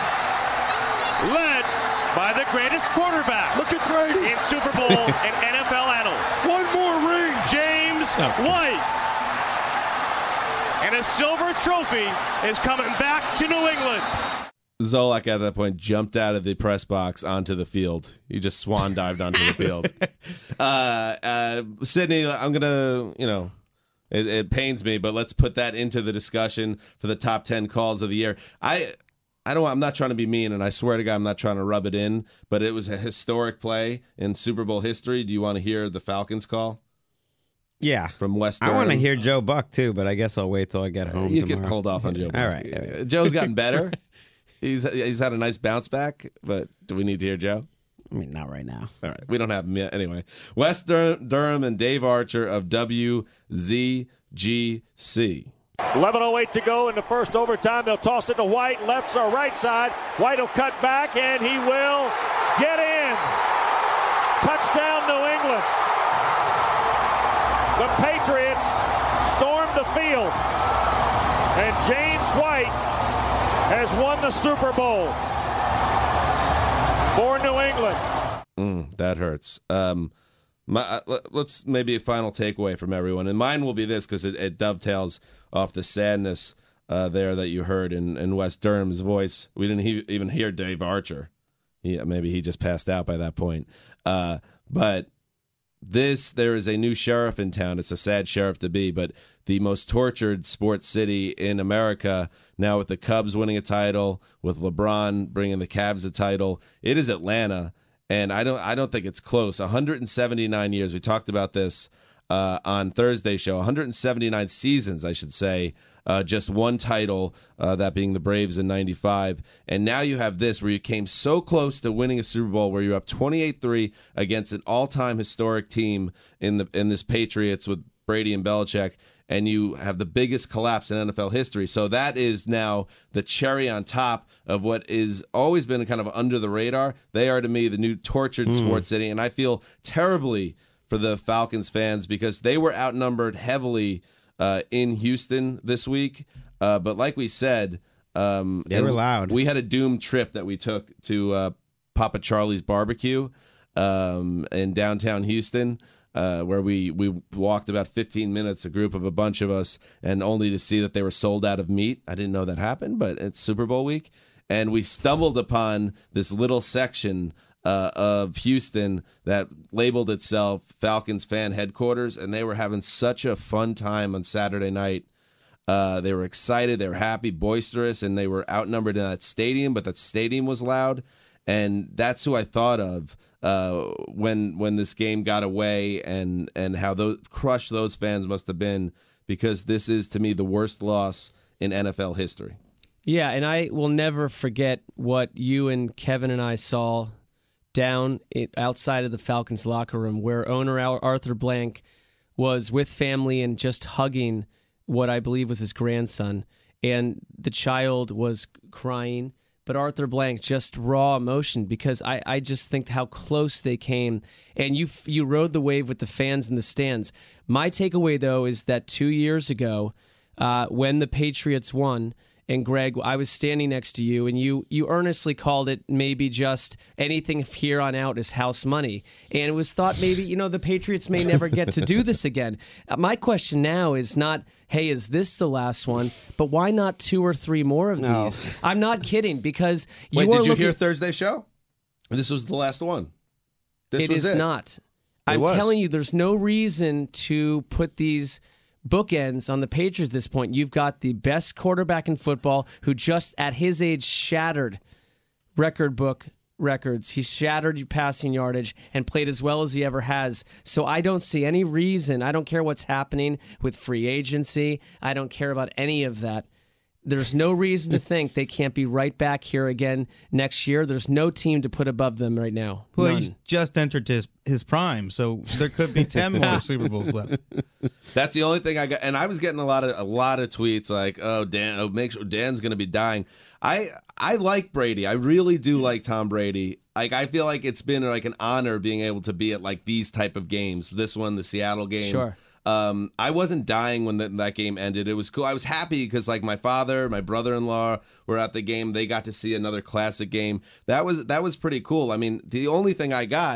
S11: Led by the greatest quarterback
S13: Look at Brady.
S11: in Super Bowl and N F L annals.
S13: One more ring.
S11: James White. And a silver trophy is coming back to New England.
S2: Zolak at that point jumped out of the press box onto the field. He just swan dived onto the field. Uh, uh, Sydney, I'm going to, you know, it, it pains me, but let's put that into the discussion for the top ten calls of the year. I I don't I'm not trying to be mean, and I swear to God I'm not trying to rub it in, but it was a historic play in Super Bowl history. Do you want to hear the Falcons call?
S3: Yeah.
S2: From West
S3: I
S2: Durham?
S3: want to hear Joe Buck, too, but I guess I'll wait till I get home
S2: You
S3: tomorrow.
S2: can hold off on Joe Buck.
S3: All right. All right.
S2: Joe's gotten better. He's he's had a nice bounce back, but do we need to hear Joe?
S3: I mean, not right now.
S2: All right. We don't have him yet. Anyway, West Dur- Durham and Dave Archer of W Z G C.
S8: eleven oh eight to go in the first overtime. They'll toss it to White, left or right side. White will cut back, and he will get in. Touchdown, New England. The Patriots stormed the field, and James White has won the Super Bowl for New England.
S2: Mm, that hurts. Um, my, uh, let's maybe a final takeaway from everyone, and mine will be this because it, it dovetails off the sadness uh, there that you heard in, in West Durham's voice. We didn't he- even hear Dave Archer. He, maybe he just passed out by that point. Uh, but this, there is a new sheriff in town. It's a sad sheriff to be, but the most tortured sports city in America, now with the Cubs winning a title, with LeBron bringing the Cavs a title, it is Atlanta. And I don't I don't think it's close. one hundred seventy-nine years. We talked about this uh, on Thursday's show. one hundred seventy-nine seasons, I should say. Uh, just one title, uh, that being the Braves in ninety-five. And now you have this where you came so close to winning a Super Bowl, where you're up twenty-eight three against an all-time historic team in the in this Patriots with Brady and Belichick, and you have the biggest collapse in N F L history. So that is now the cherry on top of what is always been kind of under the radar. They are, to me, the new tortured mm. sports city, and I feel terribly for the Falcons fans because they were outnumbered heavily uh, in Houston this week. Uh, but like we said, um,
S3: they were loud.
S2: We had a doomed trip that we took to uh, Papa Charlie's Barbecue um, in downtown Houston. Uh, where we, we walked about fifteen minutes, a group of a bunch of us, and only to see that they were sold out of meat. I didn't know that happened, but it's Super Bowl week. And we stumbled upon this little section uh, of Houston that labeled itself Falcons fan headquarters, and they were having such a fun time on Saturday night. Uh, they were excited, they were happy, boisterous, and they were outnumbered in that stadium, but that stadium was loud. And that's who I thought of uh, when when this game got away, and and how those crushed those fans must have been, because this is, to me, the worst loss in N F L history.
S4: Yeah, and I will never forget what you and Kevin and I saw down it, outside of the Falcons locker room, where owner Arthur Blank was with family and just hugging what I believe was his grandson, and the child was crying. But Arthur Blank, just raw emotion, because I, I just think how close they came. And you you rode the wave with the fans in the stands. My takeaway, though, is that two years ago, uh, when the Patriots won, and Greg, I was standing next to you, and you you earnestly called it maybe just anything here on out is house money. And it was thought maybe, you know, the Patriots may never get to do this again. Uh, my question now is not, hey, is this the last one? But why not two or three more of
S3: No.
S4: these? I'm not kidding, because you
S2: Wait,
S4: are
S2: did you
S4: looking...
S2: hear Thursday's show? This was the last one. This
S4: It
S2: was
S4: is
S2: it.
S4: not.
S2: It
S4: I'm
S2: was.
S4: telling you, there's no reason to put these bookends on the Patriots at this point. You've got the best quarterback in football who just at his age shattered record book records. He shattered passing yardage and played as well as he ever has. So I don't see any reason. I don't care what's happening with free agency. I don't care about any of that. There's no reason to think they can't be right back here again next year. There's no team to put above them right now.
S5: Well,
S4: None.
S5: he's just entered his, his prime, so there could be ten more Super Bowls left.
S2: That's the only thing I got, and I was getting a lot of a lot of tweets like, "Oh, Dan, oh, make sure Dan's going to be dying." I I like Brady. I really do like Tom Brady. Like, I feel like it's been like an honor being able to be at like these type of games. This one, the Seattle game.
S4: Sure.
S2: Um, I wasn't dying when the, that game ended. It was cool. I was happy because like my father, my brother-in-law were at the game. They got to see another classic game. That was that was pretty cool. I mean, the only thing I got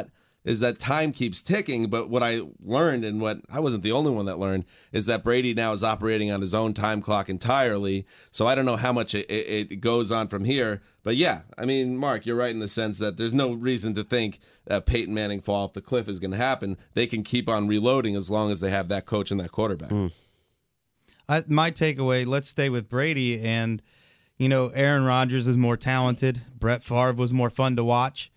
S2: is that time keeps ticking. But what I learned, and what I wasn't the only one that learned, is that Brady now is operating on his own time clock entirely. So I don't know how much it, it, it goes on from here. But yeah, I mean, Mark, you're right in the sense that there's no reason to think that Peyton Manning fall off the cliff is going to happen. They can keep on reloading as long as they have that coach and that quarterback.
S5: Mm. I, my takeaway, let's stay with Brady. And, you know, Aaron Rodgers is more talented. Brett Favre was more fun to watch.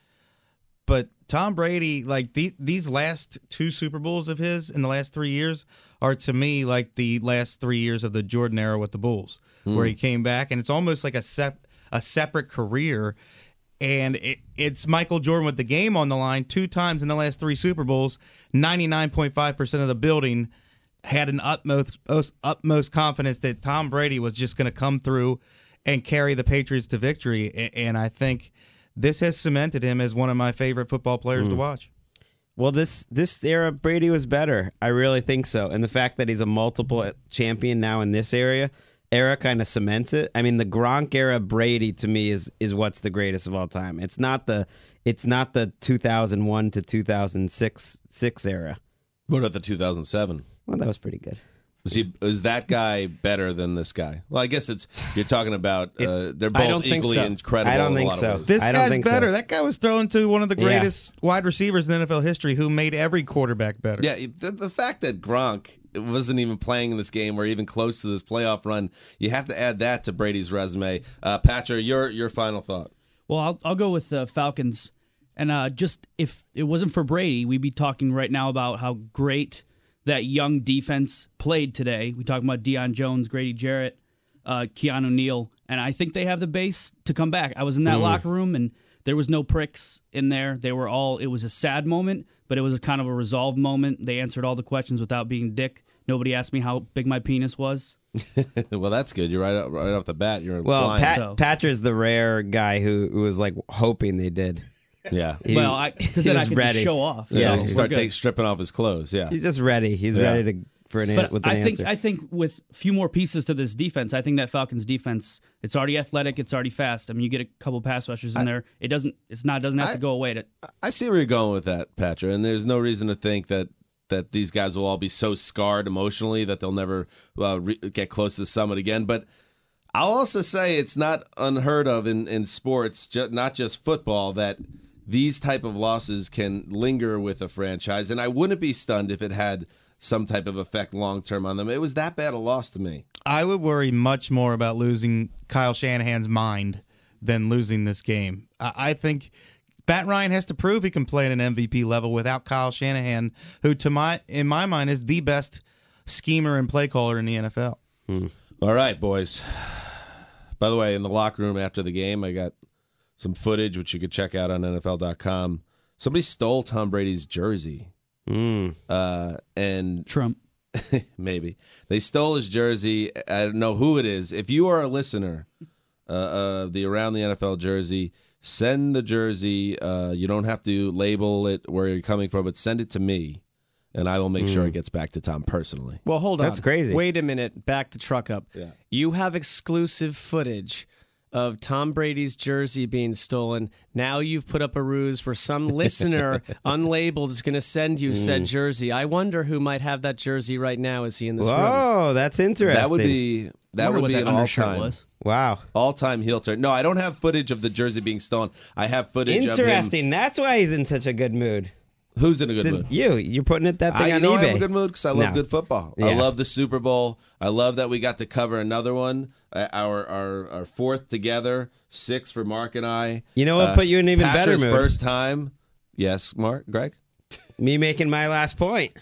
S5: But Tom Brady, like the, these last two Super Bowls of his in the last three years are, to me, like the last three years of the Jordan era with the Bulls, mm. where he came back. And it's almost like a sep- a separate career. And it, it's Michael Jordan with the game on the line two times in the last three Super Bowls. ninety-nine point five percent of the building had an utmost utmost confidence that Tom Brady was just going to come through and carry the Patriots to victory. And I think this has cemented him as one of my favorite football players mm. to watch.
S3: Well, this this era, Brady was better. I really think so. And the fact that he's a multiple champion now in this area, era kind of cements it. I mean, the Gronk era Brady, to me, is is what's the greatest of all time. It's not the it's not the two thousand one to two thousand six six era.
S2: What about the two thousand seven?
S3: Well, that was pretty good.
S2: Is he is that guy better than this guy? Well, I guess it's you're talking about uh, they're both equally
S3: so.
S2: incredible.
S3: I don't
S2: in
S3: think
S2: a lot
S3: so.
S2: Of ways.
S5: This
S3: I
S5: guy's
S3: think
S5: better.
S3: So.
S5: That guy was thrown to one of the greatest
S3: yeah.
S5: wide receivers in N F L history, who made every quarterback better.
S2: Yeah, the, the fact that Gronk wasn't even playing in this game or even close to this playoff run, you have to add that to Brady's resume. Uh, Patrick, your your final thought.
S6: Well, I'll I'll go with the uh, Falcons, and uh, just if it wasn't for Brady, we'd be talking right now about how great that young defense played today. We talking about Deion Jones, Grady Jarrett, uh, Keanu Neal, and I think they have the base to come back. I was in that mm. locker room, and there was no pricks in there. They were all. It was a sad moment, but it was a kind of a resolved moment. They answered all the questions without being a dick. Nobody asked me how big my penis was.
S2: Well, that's good. You're right, up, right off the bat. You're
S3: well.
S2: Pat,
S3: so. Patrick's the rare guy who, who was like hoping they did.
S2: Yeah.
S3: He,
S6: well, because then I could just show off.
S2: Yeah,
S6: so
S2: start take, stripping off his clothes. Yeah,
S3: he's just ready. He's
S2: yeah.
S3: ready to for an,
S6: but
S3: with an
S6: I think
S3: answer.
S6: I think with a few more pieces to this defense, I think that Falcons defense, it's already athletic, it's already fast. I mean, you get a couple pass rushers in I, there. It doesn't. It's not. Doesn't have
S2: I,
S6: to go away. To,
S2: I see where you're going with that, Patrick, and there's no reason to think that. that these guys will all be so scarred emotionally that they'll never uh, re- get close to the summit again. But I'll also say it's not unheard of in, in sports, ju- not just football, that these type of losses can linger with a franchise. And I wouldn't be stunned if it had some type of effect long-term on them. It was that bad a loss to me.
S5: I would worry much more about losing Kyle Shanahan's mind than losing this game. I, I think Matt Ryan has to prove he can play at an M V P level without Kyle Shanahan, who, to my in my mind, is the best schemer and play caller in the N F L.
S2: Hmm. All right, boys. By the way, in the locker room after the game, I got some footage, which you could check out on N F L dot com. Somebody stole Tom Brady's jersey.
S3: Mm.
S2: Uh, and
S6: Trump.
S2: Maybe. They stole his jersey. I don't know who it is. If you are a listener uh, of the Around the N F L jersey, send the jersey. Uh, you don't have to label it where you're coming from, but send it to me, and I will make mm. sure it gets back to Tom personally.
S4: Well, hold on.
S3: That's crazy.
S4: Wait a minute. Back the truck up.
S2: Yeah.
S4: You have exclusive footage of Tom Brady's jersey being stolen. Now you've put up a ruse where some listener, unlabeled, is going to send you mm. said jersey. I wonder who might have that jersey right now. Is he in this
S3: Whoa,
S4: room?
S3: Oh, that's interesting.
S2: That would be that would be an all-time.
S3: Wow.
S2: All-time heel turn. No, I don't have footage of the jersey being stolen. I have footage of him.
S3: Interesting. That's why he's in such a good mood.
S2: Who's in a good
S3: it's
S2: mood?
S3: You. You're putting it that thing
S2: I,
S3: on
S2: you know
S3: eBay.
S2: I have a good mood because I love
S3: no.
S2: good football.
S3: Yeah.
S2: I love the Super Bowl. I love that we got to cover another one, uh, our, our our fourth together, six for Mark and I.
S3: You know what
S2: uh,
S3: put you in even
S2: Patrick's
S3: better mood?
S2: first time. Yes, Mark, Greg?
S3: Me making my last point.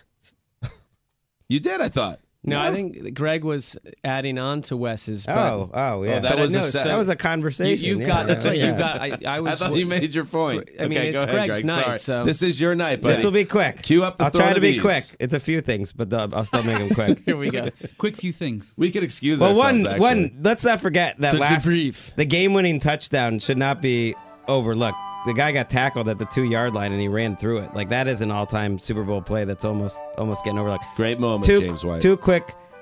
S2: You did, I thought.
S4: No, I think Greg was adding on to Wes's. But,
S3: oh, oh, yeah.
S2: Oh, that
S4: but
S2: was
S4: no,
S2: a
S4: so
S3: that was a conversation.
S4: You, you've
S3: yeah.
S4: got that's right.
S3: Yeah.
S4: You've got. I, I was.
S2: I thought you made your point.
S4: I mean,
S2: okay,
S4: it's
S2: go ahead,
S4: Greg's
S2: Greg.
S4: night,
S2: Sorry.
S4: so
S2: This is your night, buddy.
S3: This will be quick.
S2: Cue up the
S3: I'll try to be
S2: ease.
S3: quick. It's a few things, but the, I'll still make them quick.
S4: Here we go.
S6: Quick few things.
S2: We could excuse
S3: well,
S2: ourselves,
S3: one,
S2: actually.
S3: one. Let's not forget that
S4: The
S3: last
S4: debrief.
S3: the game-winning touchdown should not be overlooked. The guy got tackled at the two-yard line and he ran through it. Like that is an all-time Super Bowl play. That's almost almost getting overlooked.
S2: Great moment,
S3: Two,
S2: James White.
S3: Two quick.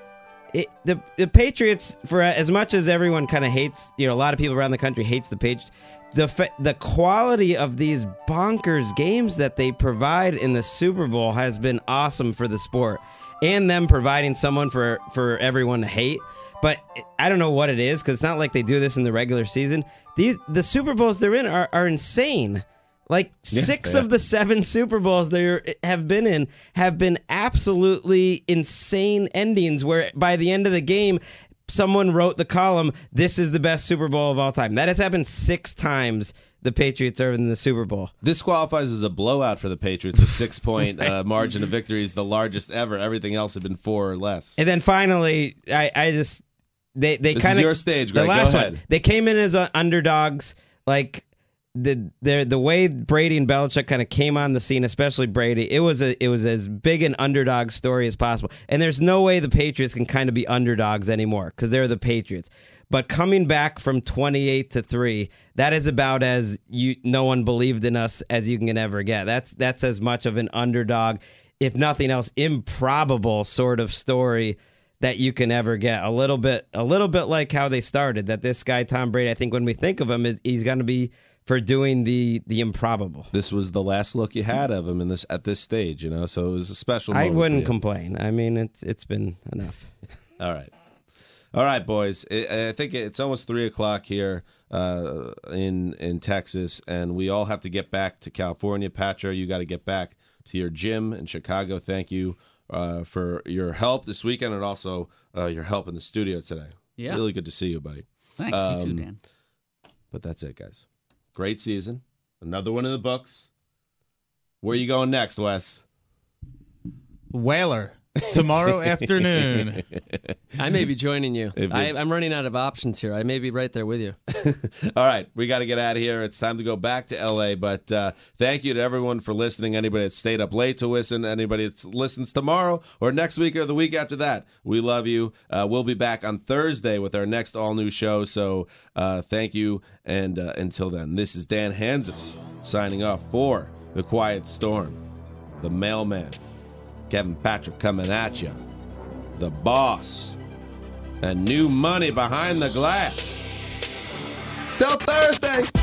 S3: it, the the Patriots, for as much as everyone kind of hates, you know, a lot of people around the country hates the Patriots. The fa- the quality of these bonkers games that they provide in the Super Bowl has been awesome for the sport, and them providing someone for for everyone to hate. But I don't know what it is, because it's not like they do this in the regular season. These the Super Bowls they're in are, are insane. Like
S2: Yeah,
S3: six
S2: yeah.
S3: of the seven Super Bowls they have been in have been absolutely insane endings where by the end of the game, someone wrote the column, "This is the best Super Bowl of all time." That has happened six times the Patriots are in the Super Bowl.
S2: This qualifies as a blowout for the Patriots. A six-point uh, margin of victory is the largest ever. Everything else had been four or less.
S3: And then finally, I, I just they they
S2: This
S3: kind of
S2: is your stage, Greg.
S3: The last
S2: Go ahead.
S3: one, they came in as uh, underdogs, like. The, the the way Brady and Belichick kind of came on the scene, especially Brady, it was a it was as big an underdog story as possible. And there's no way the Patriots can kind of be underdogs anymore because they're the Patriots. But coming back from twenty-eight to three, that is about as you no one believed in us as you can ever get. That's that's as much of an underdog, if nothing else, improbable sort of story that you can ever get. A little bit a little bit like how they started. That this guy Tom Brady, I think when we think of him, is he's going to be for doing the the improbable.
S2: This was the last look you had of him in this at this stage, you know. So it was a special
S3: I
S2: moment for
S3: wouldn't
S2: you.
S3: complain. I mean, it's it's been enough.
S2: All right, all right, boys. I I think it's almost three o'clock here uh, in in Texas, and we all have to get back to California. Patra, you got to get back to your gym in Chicago. Thank you uh, for your help this weekend, and also uh, your help in the studio today.
S6: Yeah.
S2: Really good to see you, buddy.
S6: Thanks, you too, Dan.
S2: But that's it, guys. Great season. Another one in the books. Where are you going next, Wes?
S5: Whaler. Tomorrow afternoon.
S4: I may be joining you.
S2: If
S4: I,
S2: it-
S4: I'm running out of options here. I may be right there with you.
S2: All right, we got to get out of here. It's time to go back to L A. But uh, thank you to everyone for listening. Anybody that stayed up late to listen, anybody that listens tomorrow or next week or the week after that, we love you. Uh, we'll be back on Thursday with our next all-new show. So uh, thank you. And uh, until then, this is Dan Hansis signing off for The Quiet Storm, The Mailman, Kevin Patrick coming at you, The Boss, and New Money Behind the Glass. Till Thursday.